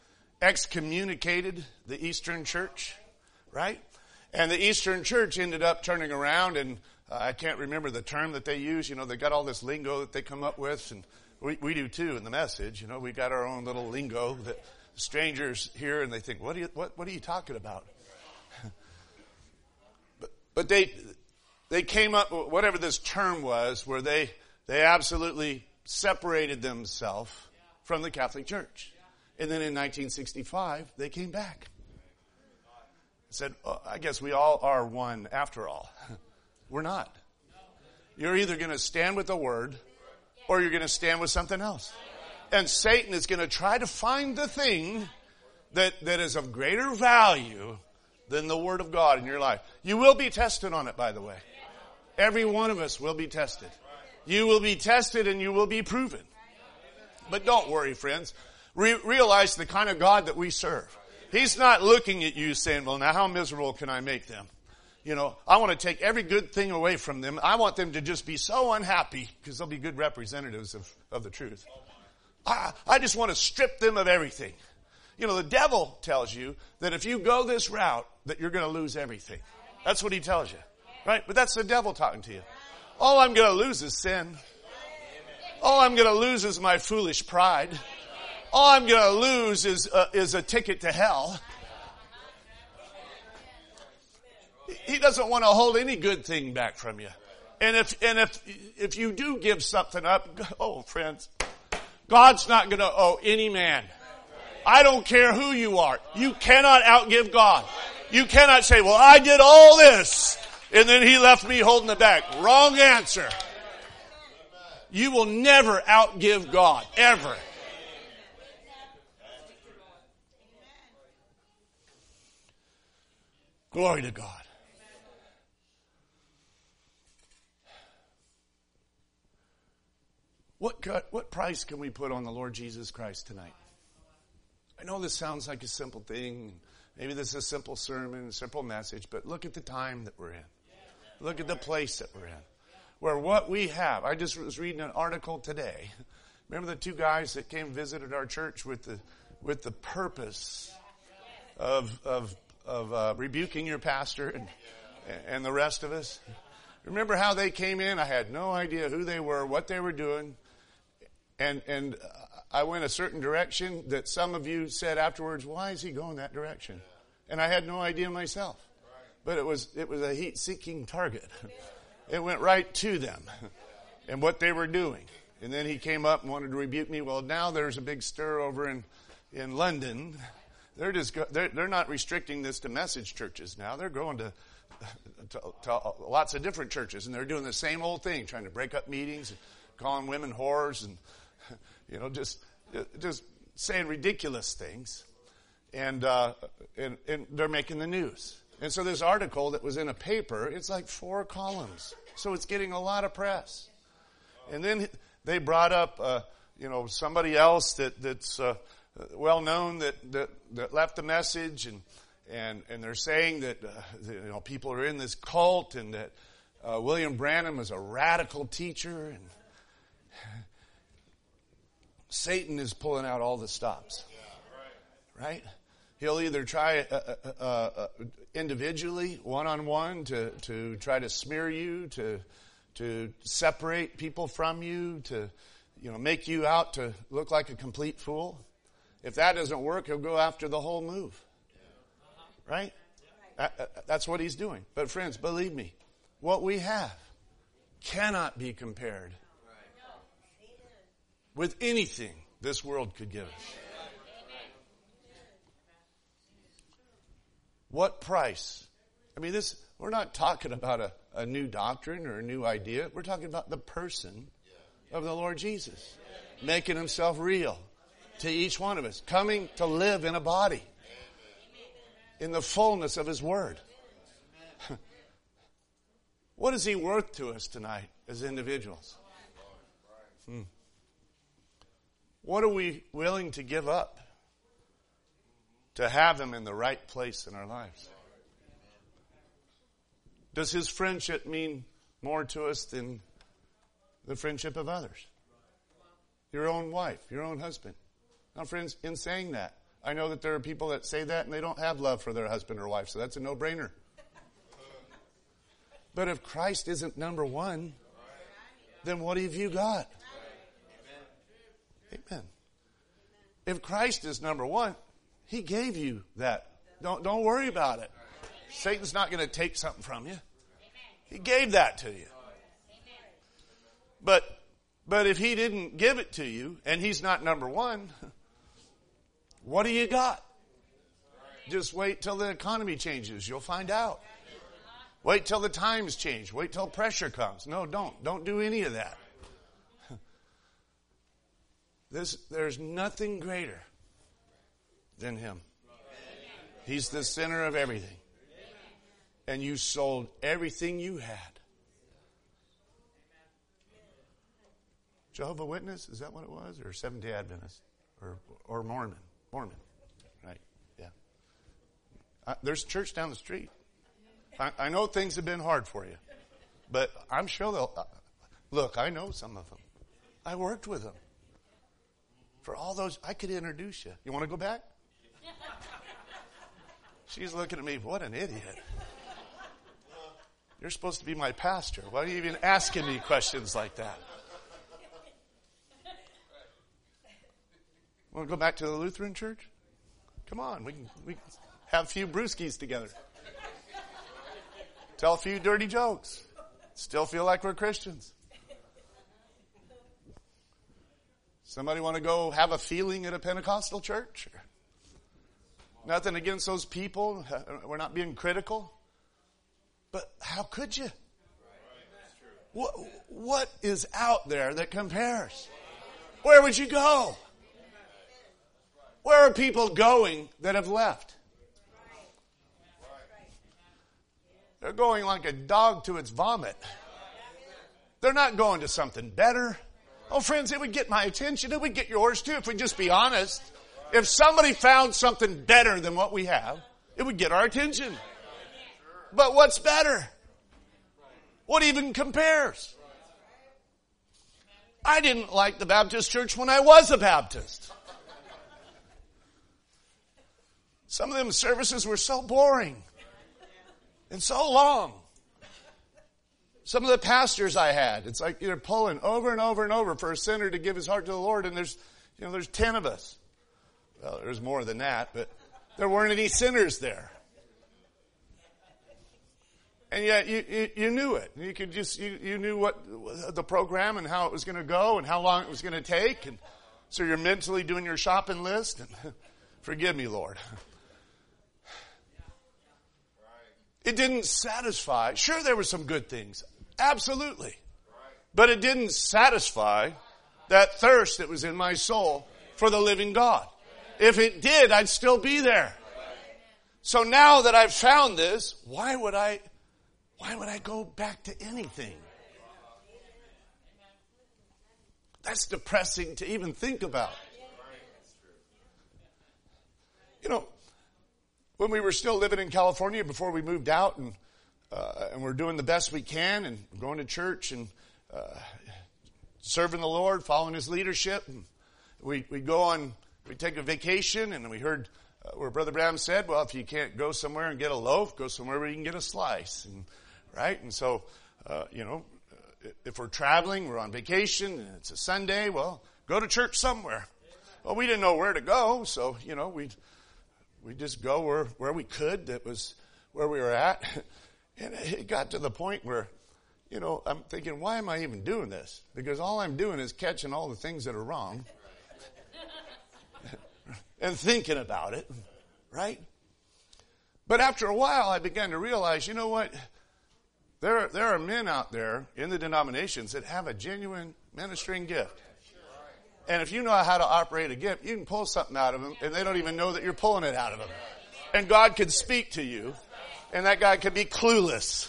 excommunicated the Eastern Church, right? And the Eastern Church ended up turning around, and uh, I can't remember the term that they use. You know, they got all this lingo that they come up with, and we, we do too in the message. You know, we got our own little lingo that strangers hear and they think, what are you, what, what are you talking about? but, but they, they came up with whatever this term was, where they, they absolutely separated themselves from the Catholic Church. And then in nineteen sixty-five, they came back. Said, oh, I guess we all are one after all. We're not. You're either going to stand with the Word or you're going to stand with something else. And Satan is going to try to find the thing that, that is of greater value than the Word of God in your life. You will be tested on it, by the way. Every one of us will be tested. You will be tested and you will be proven. But don't worry, friends. Re- realize the kind of God that we serve. He's not looking at you saying, well, now how miserable can I make them? You know, I want to take every good thing away from them. I want them to just be so unhappy because they'll be good representatives of, of the truth. I, I just want to strip them of everything. You know, the devil tells you that if you go this route, that you're going to lose everything. That's what he tells you. Right? But that's the devil talking to you. All I'm going to lose is sin. All I'm going to lose is my foolish pride. All I'm going to lose is uh, is a ticket to hell. He doesn't want to hold any good thing back from you. And if and if if you do give something up, oh friends, God's not going to owe any man. I don't care who you are. You cannot outgive God. You cannot say, well, I did all this, and then he left me holding the bag. Wrong answer. You will never outgive God, ever. Glory to God. What, what price can we put on the Lord Jesus Christ tonight? I know this sounds like a simple thing. Maybe this is a simple sermon, a simple message, but look at the time that we're in. Look at the place that we're in. Where what we have, I just was reading an article today. Remember the two guys that came and visited our church with the with the purpose of of of uh, rebuking your pastor and and the rest of us? Remember how they came in? I had no idea who they were, what they were doing. And and I went a certain direction that some of you said afterwards, why is he going that direction? And I had no idea myself. But it was it was a heat-seeking target. It went right to them and what they were doing. And then he came up and wanted to rebuke me. Well, now there's a big stir over in, in London. They're just go, they're, they're not restricting this to message churches now. They're going to, to, to lots of different churches, and they're doing the same old thing, trying to break up meetings, and calling women whores, and you know, just just saying ridiculous things. And uh, and, and they're making the news. And so this article that was in a paper, it's like four columns. So it's getting a lot of press. And then they brought up, uh, you know, somebody else that, that's uh, well known that, that, that left a message. And, and, and they're saying that, uh, that, you know, people are in this cult and that uh, William Branham is a radical teacher. And Satan is pulling out all the stops. Right? He'll either try uh, uh, uh, individually, one-on-one, to, to try to smear you, to to separate people from you, to you know make you out to look like a complete fool. If that doesn't work, he'll go after the whole move. Right? That, that's what he's doing. But friends, believe me, what we have cannot be compared with anything this world could give us. What price? I mean, this, we're not talking about a, a new doctrine or a new idea. We're talking about the person of the Lord Jesus, making himself real to each one of us, coming to live in a body in the fullness of his word. What is he worth to us tonight as individuals? Hmm. What are we willing to give up to have him in the right place in our lives? Does his friendship mean more to us than the friendship of others? Your own wife, your own husband. Now, friends, in saying that, I know that there are people that say that and they don't have love for their husband or wife, so that's a no-brainer. But if Christ isn't number one, then what have you got? Amen. If Christ is number one, he gave you that. Don't don't worry about it. Satan's not going to take something from you. He gave that to you. But but if he didn't give it to you and he's not number one, what do you got? Just wait till the economy changes. You'll find out. Wait till the times change. Wait till pressure comes. No, don't. Don't do any of that. This, there's nothing greater than him. He's the center of everything. And you sold everything you had. Jehovah's Witness, is that what it was? Or Seventh-day Adventist? Or or Mormon? Mormon, right? Yeah. I, there's a church down the street. I, I know things have been hard for you, but I'm sure they'll, uh, look, I know some of them. I worked with them. For all those, I could introduce you. You want to go back? She's looking at me, what an idiot. You're supposed to be my pastor. Why are you even asking me questions like that? Want to go back to the Lutheran church? Come on, we can, we can have a few brewskis together. Tell a few dirty jokes. Still feel like we're Christians. Somebody want to go have a feeling at a Pentecostal church? Nothing against those people. We're not being critical. But how could you? What, what is out there that compares? Where would you go? Where are people going that have left? They're going like a dog to its vomit. They're not going to something better. Oh, friends, it would get my attention. It would get yours too if we just be honest. If somebody found something better than what we have, it would get our attention. But what's better? What even compares? I didn't like the Baptist church when I was a Baptist. Some of them services were so boring and so long. Some of the pastors I had, it's like you're pulling over and over and over for a sinner to give his heart to the Lord, and there's, you know, there's ten of us. Well, there's more than that, but there weren't any sinners there. And yet you, you, you knew it. You could just, you, you knew what the program and how it was going to go and how long it was going to take. And so you're mentally doing your shopping list. And forgive me, Lord. It didn't satisfy. Sure, there were some good things. Absolutely. But it didn't satisfy that thirst that was in my soul for the living God. If it did, I'd still be there. So now that I've found this, why would I, why would I go back to anything? That's depressing to even think about. You know, when we were still living in California before we moved out, and uh, and we're doing the best we can, and going to church and uh, serving the Lord, following His leadership, and we we go on, we take a vacation, and we heard uh, where Brother Branham said, "Well, if you can't go somewhere and get a loaf, go somewhere where you can get a slice," and right, and so uh, you know, if we're traveling, we're on vacation, and it's a Sunday, well, go to church somewhere. Well, we didn't know where to go, so you know we. We just go where, where we could. That was where we were at. And it got to the point where, you know, I'm thinking, why am I even doing this? Because all I'm doing is catching all the things that are wrong and thinking about it, right? But after a while, I began to realize, you know what? There, there are men out there in the denominations that have a genuine ministering gift. And if you know how to operate a gift, you can pull something out of them, and they don't even know that you're pulling it out of them. And God could speak to you, and that guy could be clueless.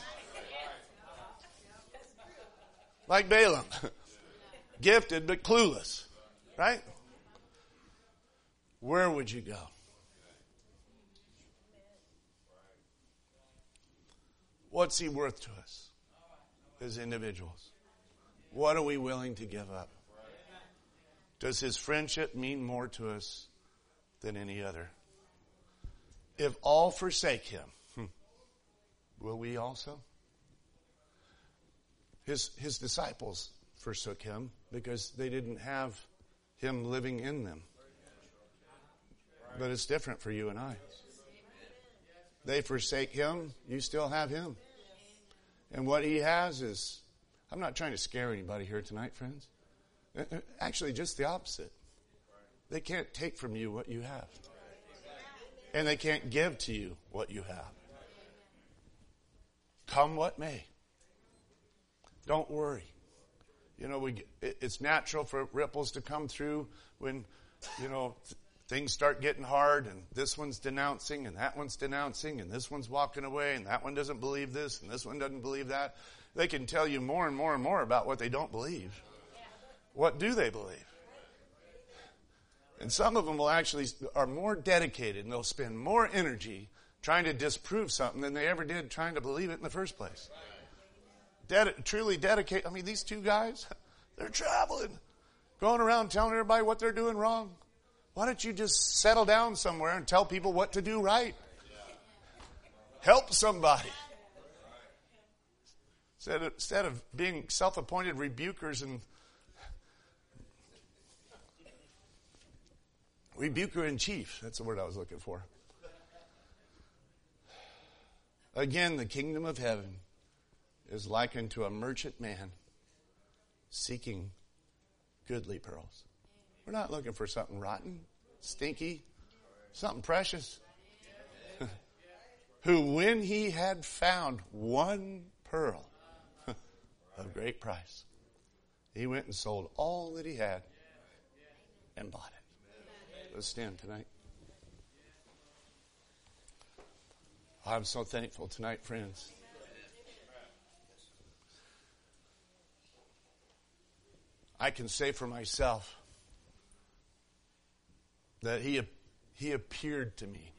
Like Balaam. Gifted, but clueless. Right? Where would you go? What's he worth to us as individuals? What are we willing to give up? Does his friendship mean more to us than any other? If all forsake him, hmm, will we also? His, his disciples forsook him because they didn't have him living in them. But it's different for you and I. They forsake him, you still have him. And what he has is, I'm not trying to scare anybody here tonight, friends. Actually, just the opposite. They can't take from you what you have. And they can't give to you what you have. Come what may. Don't worry. You know, we it's natural for ripples to come through when, you know, th- things start getting hard, and this one's denouncing, and that one's denouncing, and this one's walking away, and that one doesn't believe this, and this one doesn't believe that. They can tell you more and more and more about what they don't believe. What do they believe? And some of them will actually are more dedicated, and they'll spend more energy trying to disprove something than they ever did trying to believe it in the first place. Ded- truly dedicate. I mean, these two guys, they're traveling, going around telling everybody what they're doing wrong. Why don't you just settle down somewhere and tell people what to do right? Help somebody. Instead of, instead of being self-appointed rebukers and rebuker in chief. That's the word I was looking for. Again, the kingdom of heaven is likened to a merchant man seeking goodly pearls. We're not looking for something rotten, stinky, something precious. Who, when he had found one pearl of great price, he went and sold all that he had and bought it. Let's stand tonight. I'm so thankful tonight, friends. I can say for myself that he he appeared to me.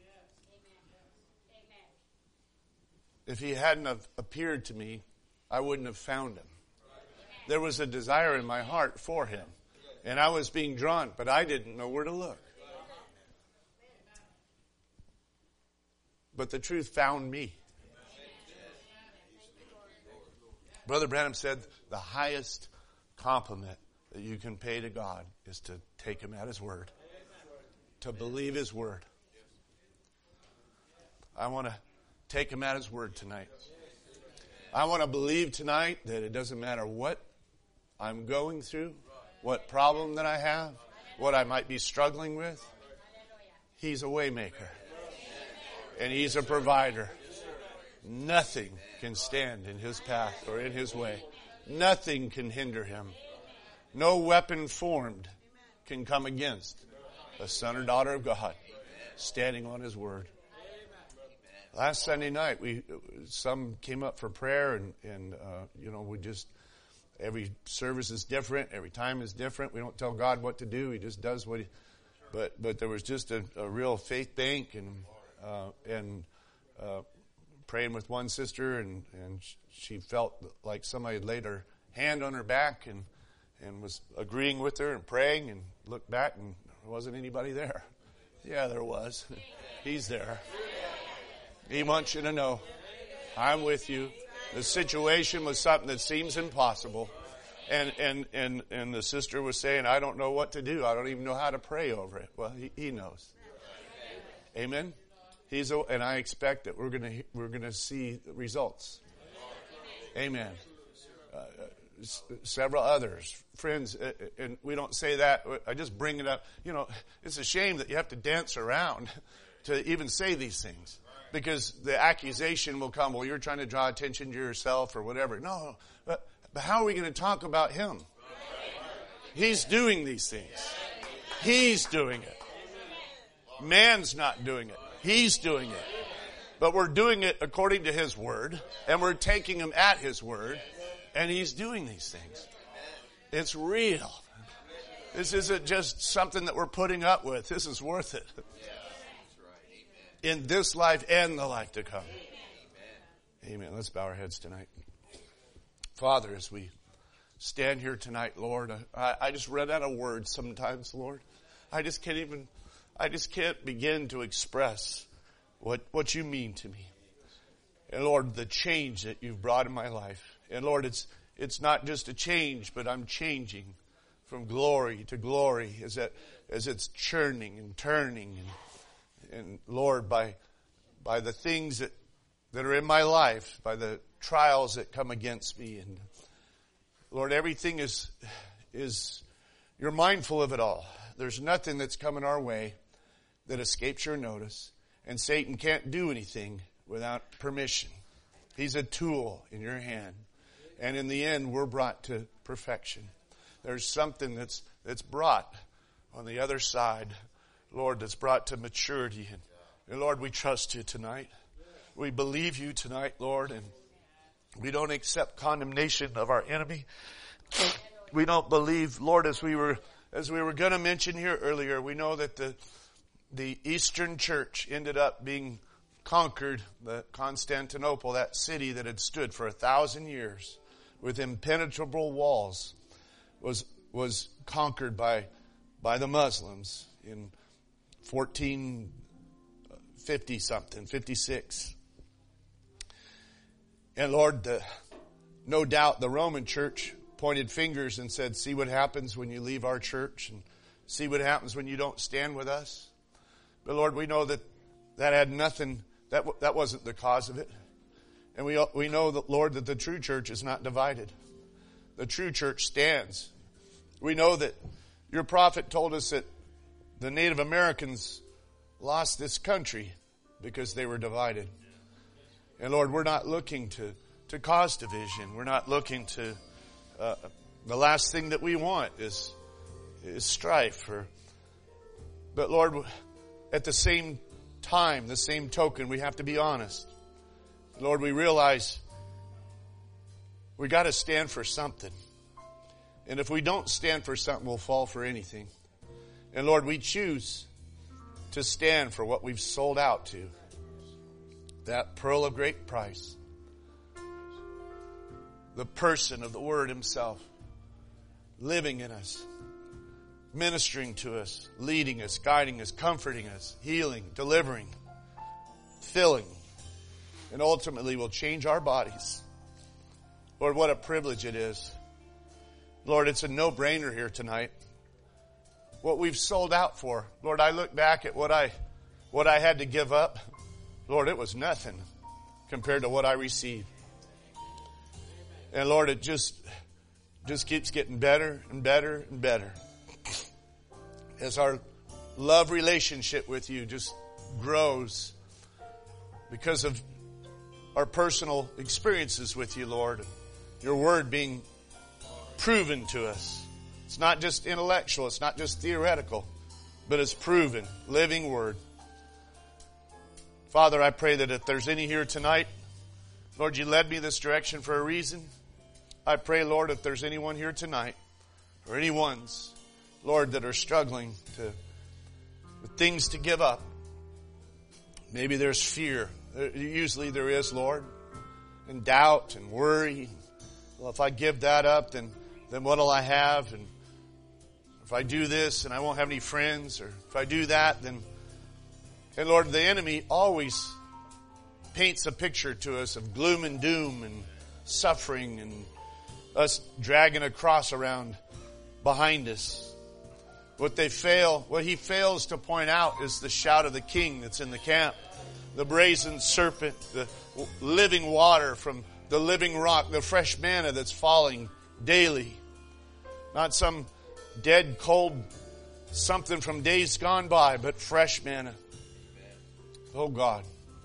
If he hadn't have appeared to me, I wouldn't have found him. There was a desire in my heart for him, and I was being drawn, but I didn't know where to look. But the truth found me. Brother Branham said the highest compliment that you can pay to God is to take him at his word, to believe his word. I want to take him at his word tonight. I want to believe tonight that it doesn't matter what I'm going through, what problem that I have, what I might be struggling with. He's a way maker. And he's a provider. Nothing can stand in his path or in his way. Nothing can hinder him. No weapon formed can come against a son or daughter of God standing on his word. Last Sunday night, we some came up for prayer, and, and uh, you know, we just, every service is different, every time is different. We don't tell God what to do; He just does what He. But but there was just a, a real faith bank, and uh, and uh, praying with one sister, and and she felt like somebody had laid her hand on her back, and and was agreeing with her and praying, and looked back, and there wasn't anybody there. Yeah, there was. He's there. He wants you to know, I'm with you. The situation was something that seems impossible. And, and, and, and the sister was saying, I don't know what to do. I don't even know how to pray over it. Well, he, he knows. Amen. He's a, and I expect that we're going to, we're going to see results. Amen. Uh, s- several others, friends, uh, and we don't say that. I just bring it up. You know, it's a shame that you have to dance around to even say these things. Because the accusation will come, well, you're trying to draw attention to yourself or whatever. No, but, but how are we going to talk about him? He's doing these things. He's doing it. Man's not doing it. He's doing it. But we're doing it according to his word, and we're taking him at his word, and he's doing these things. It's real. This isn't just something that we're putting up with. This is worth it. In this life and the life to come. Amen. Let's bow our heads tonight. Father, as we stand here tonight, Lord, I, I just run out of words sometimes, Lord. I just can't even, I just can't begin to express what, what you mean to me. And Lord, the change that you've brought in my life. And Lord, it's, it's not just a change, but I'm changing from glory to glory as it, as it's churning and turning and And Lord, by by the things that, that are in my life, by the trials that come against me, and Lord, everything is is you're mindful of it all. There's nothing that's coming our way that escapes your notice, and Satan can't do anything without permission. He's a tool in your hand, and in the end, we're brought to perfection. There's something that's that's brought on the other side, Lord, that's brought to maturity. And, and Lord, we trust you tonight. We believe you tonight, Lord, and we don't accept condemnation of our enemy. We don't believe, Lord, as we were as we were going to mention here earlier, we know that the the Eastern Church ended up being conquered the Constantinople, that city that had stood for a thousand years with impenetrable walls, was was conquered by by the Muslims in fourteen fifty something, fifty-six. And Lord, the, no doubt the Roman church pointed fingers and said, see what happens when you leave our church, and see what happens when you don't stand with us. But Lord, we know that that had nothing, that that wasn't the cause of it. And we we know that, Lord, that the true church is not divided. The true church stands. We know that your prophet told us that the Native Americans lost this country because they were divided. And Lord, we're not looking to, to cause division. We're not looking to, uh, the last thing that we want is, is strife. Or, but Lord, at the same time, the same token, we have to be honest. Lord, we realize we got to stand for something. And if we don't stand for something, we'll fall for anything. And Lord, we choose to stand for what we've sold out to. That pearl of great price. The person of the Word Himself. Living in us. Ministering to us. Leading us, guiding us, comforting us. Healing, delivering. Filling. And ultimately will change our bodies. Lord, what a privilege it is. Lord, it's a no-brainer here tonight. What we've sold out for. Lord, I look back at what I, what I had to give up. Lord, it was nothing compared to what I received. And Lord, it just, just keeps getting better and better and better. As our love relationship with you just grows because of our personal experiences with you, Lord. Your word being proven to us. It's not just intellectual. It's not just theoretical. But it's proven. Living word. Father, I pray that if there's any here tonight, Lord, you led me this direction for a reason. I pray, Lord, if there's anyone here tonight, or anyone's, Lord, that are struggling to with things to give up. Maybe there's fear. Usually there is, Lord. And doubt and worry. Well, if I give that up, then, then what'll I have? And if I do this, and I won't have any friends. Or if I do that, then... And Lord, the enemy always paints a picture to us of gloom and doom and suffering and us dragging a cross around behind us. What they fail, what he fails to point out is the shout of the King that's in the camp. The brazen serpent, the living water from the living rock, the fresh manna that's falling daily. Not some dead, cold something from days gone by, but fresh manna. Oh God,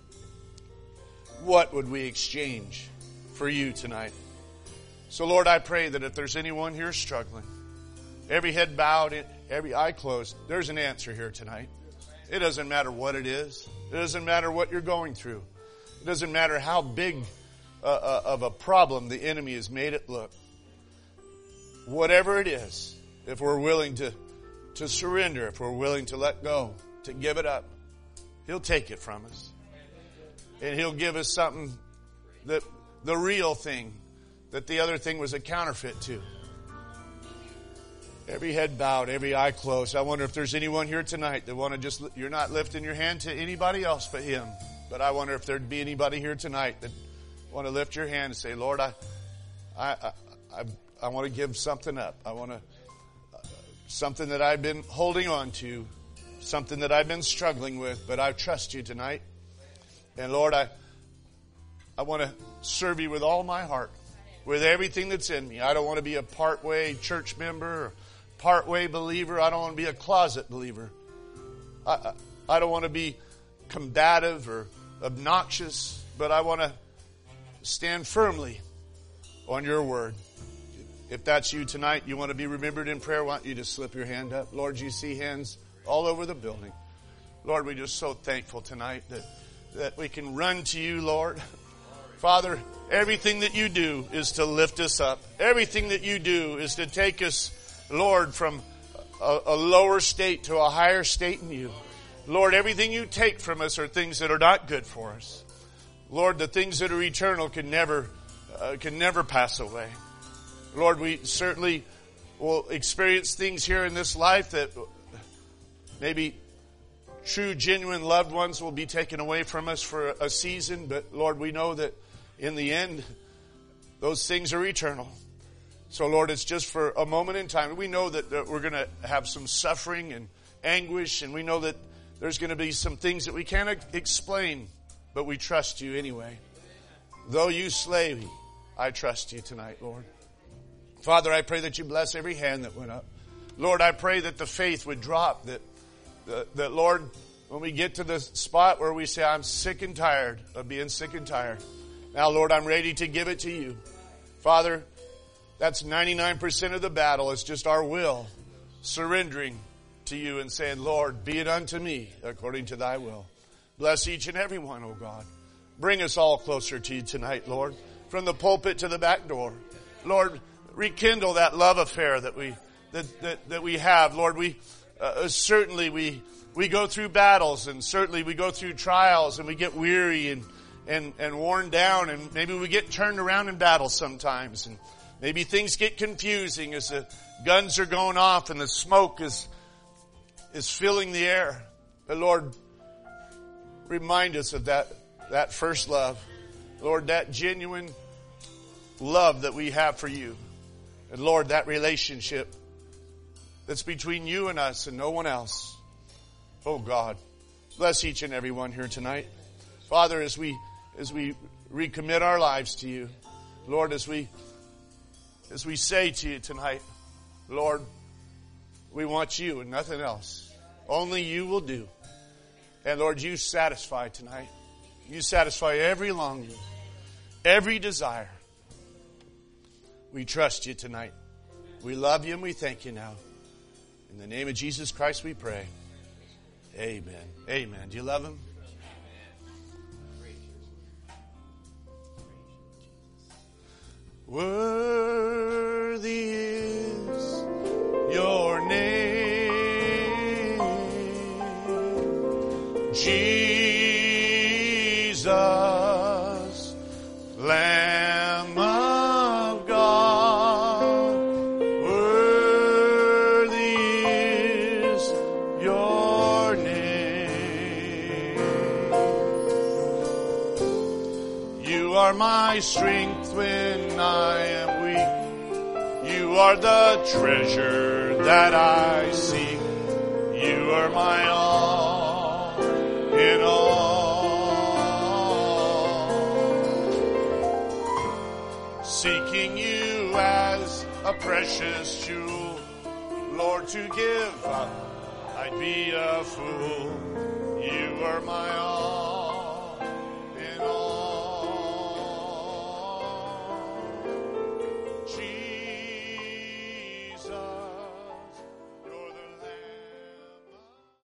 what would we exchange for you tonight? So Lord, I pray that if there's anyone here struggling, every head bowed, every eye closed, there's an answer here tonight. It doesn't matter what it is. It doesn't matter what you're going through. It doesn't matter how big uh, uh, of a problem the enemy has made it look. Whatever it is, if we're willing to, to surrender, if we're willing to let go, to give it up, He'll take it from us. And He'll give us something that the real thing, that the other thing was a counterfeit to. Every head bowed, every eye closed. I wonder if there's anyone here tonight that want to just, you're not lifting your hand to anybody else but Him. But I wonder if there'd be anybody here tonight that want to lift your hand and say, Lord, I, I, I, I, I want to give something up. I want to, uh, something that I've been holding on to. Something that I've been struggling with, but I trust you tonight. And Lord, I I want to serve you with all my heart, with everything that's in me. I don't want to be a part-way church member or part-way believer. I don't want to be a closet believer. I, I, I don't want to be combative or obnoxious, but I want to stand firmly on your word. If that's you tonight, you want to be remembered in prayer, I want you to slip your hand up. Lord, you see hands all over the building. Lord, we're just so thankful tonight that, that we can run to you, Lord. Father, everything that you do is to lift us up. Everything that you do is to take us, Lord, from a, a lower state to a higher state in you. Lord, everything you take from us are things that are not good for us. Lord, the things that are eternal can never, uh, can never pass away. Lord, we certainly will experience things here in this life that maybe true, genuine loved ones will be taken away from us for a season. But Lord, we know that in the end, those things are eternal. So Lord, it's just for a moment in time. We know that, that we're going to have some suffering and anguish, and we know that there's going to be some things that we can't explain, but we trust you anyway. Though you slay me, I trust you tonight, Lord. Father, I pray that you bless every hand that went up. Lord, I pray that the faith would drop, that, that, that Lord, when we get to the spot where we say, I'm sick and tired of being sick and tired. Now, Lord, I'm ready to give it to you. Father, that's ninety-nine percent of the battle. It's just our will surrendering to you and saying, Lord, be it unto me according to thy will. Bless each and every one, oh God. Bring us all closer to you tonight, Lord, from the pulpit to the back door. Lord, rekindle that love affair that we that that, that we have. Lord, we uh, certainly we we go through battles, and certainly we go through trials, and we get weary and and and worn down, and maybe we get turned around in battle sometimes, and maybe things get confusing as the guns are going off and the smoke is is filling the air. But Lord, remind us of that, that first love. Lord, that genuine love that we have for you. And Lord, that relationship that's between you and us and no one else. Oh God, bless each and every one here tonight. Father, as we, as we recommit our lives to you, Lord, as we As we say to you tonight, Lord, we want you and nothing else. Only you will do. And Lord, you satisfy tonight. You satisfy every longing, every desire. We trust you tonight. We love you and we thank you now. In the name of Jesus Christ we pray. Amen. Amen. Do you love him? Worthy is your name, Jesus, Lamb of God. Worthy is your name. You are my strength when I am weak. You are the treasure that I seek. You are my all in all. Seeking you as a precious jewel, Lord, to give up, I'd be a fool. You are my all.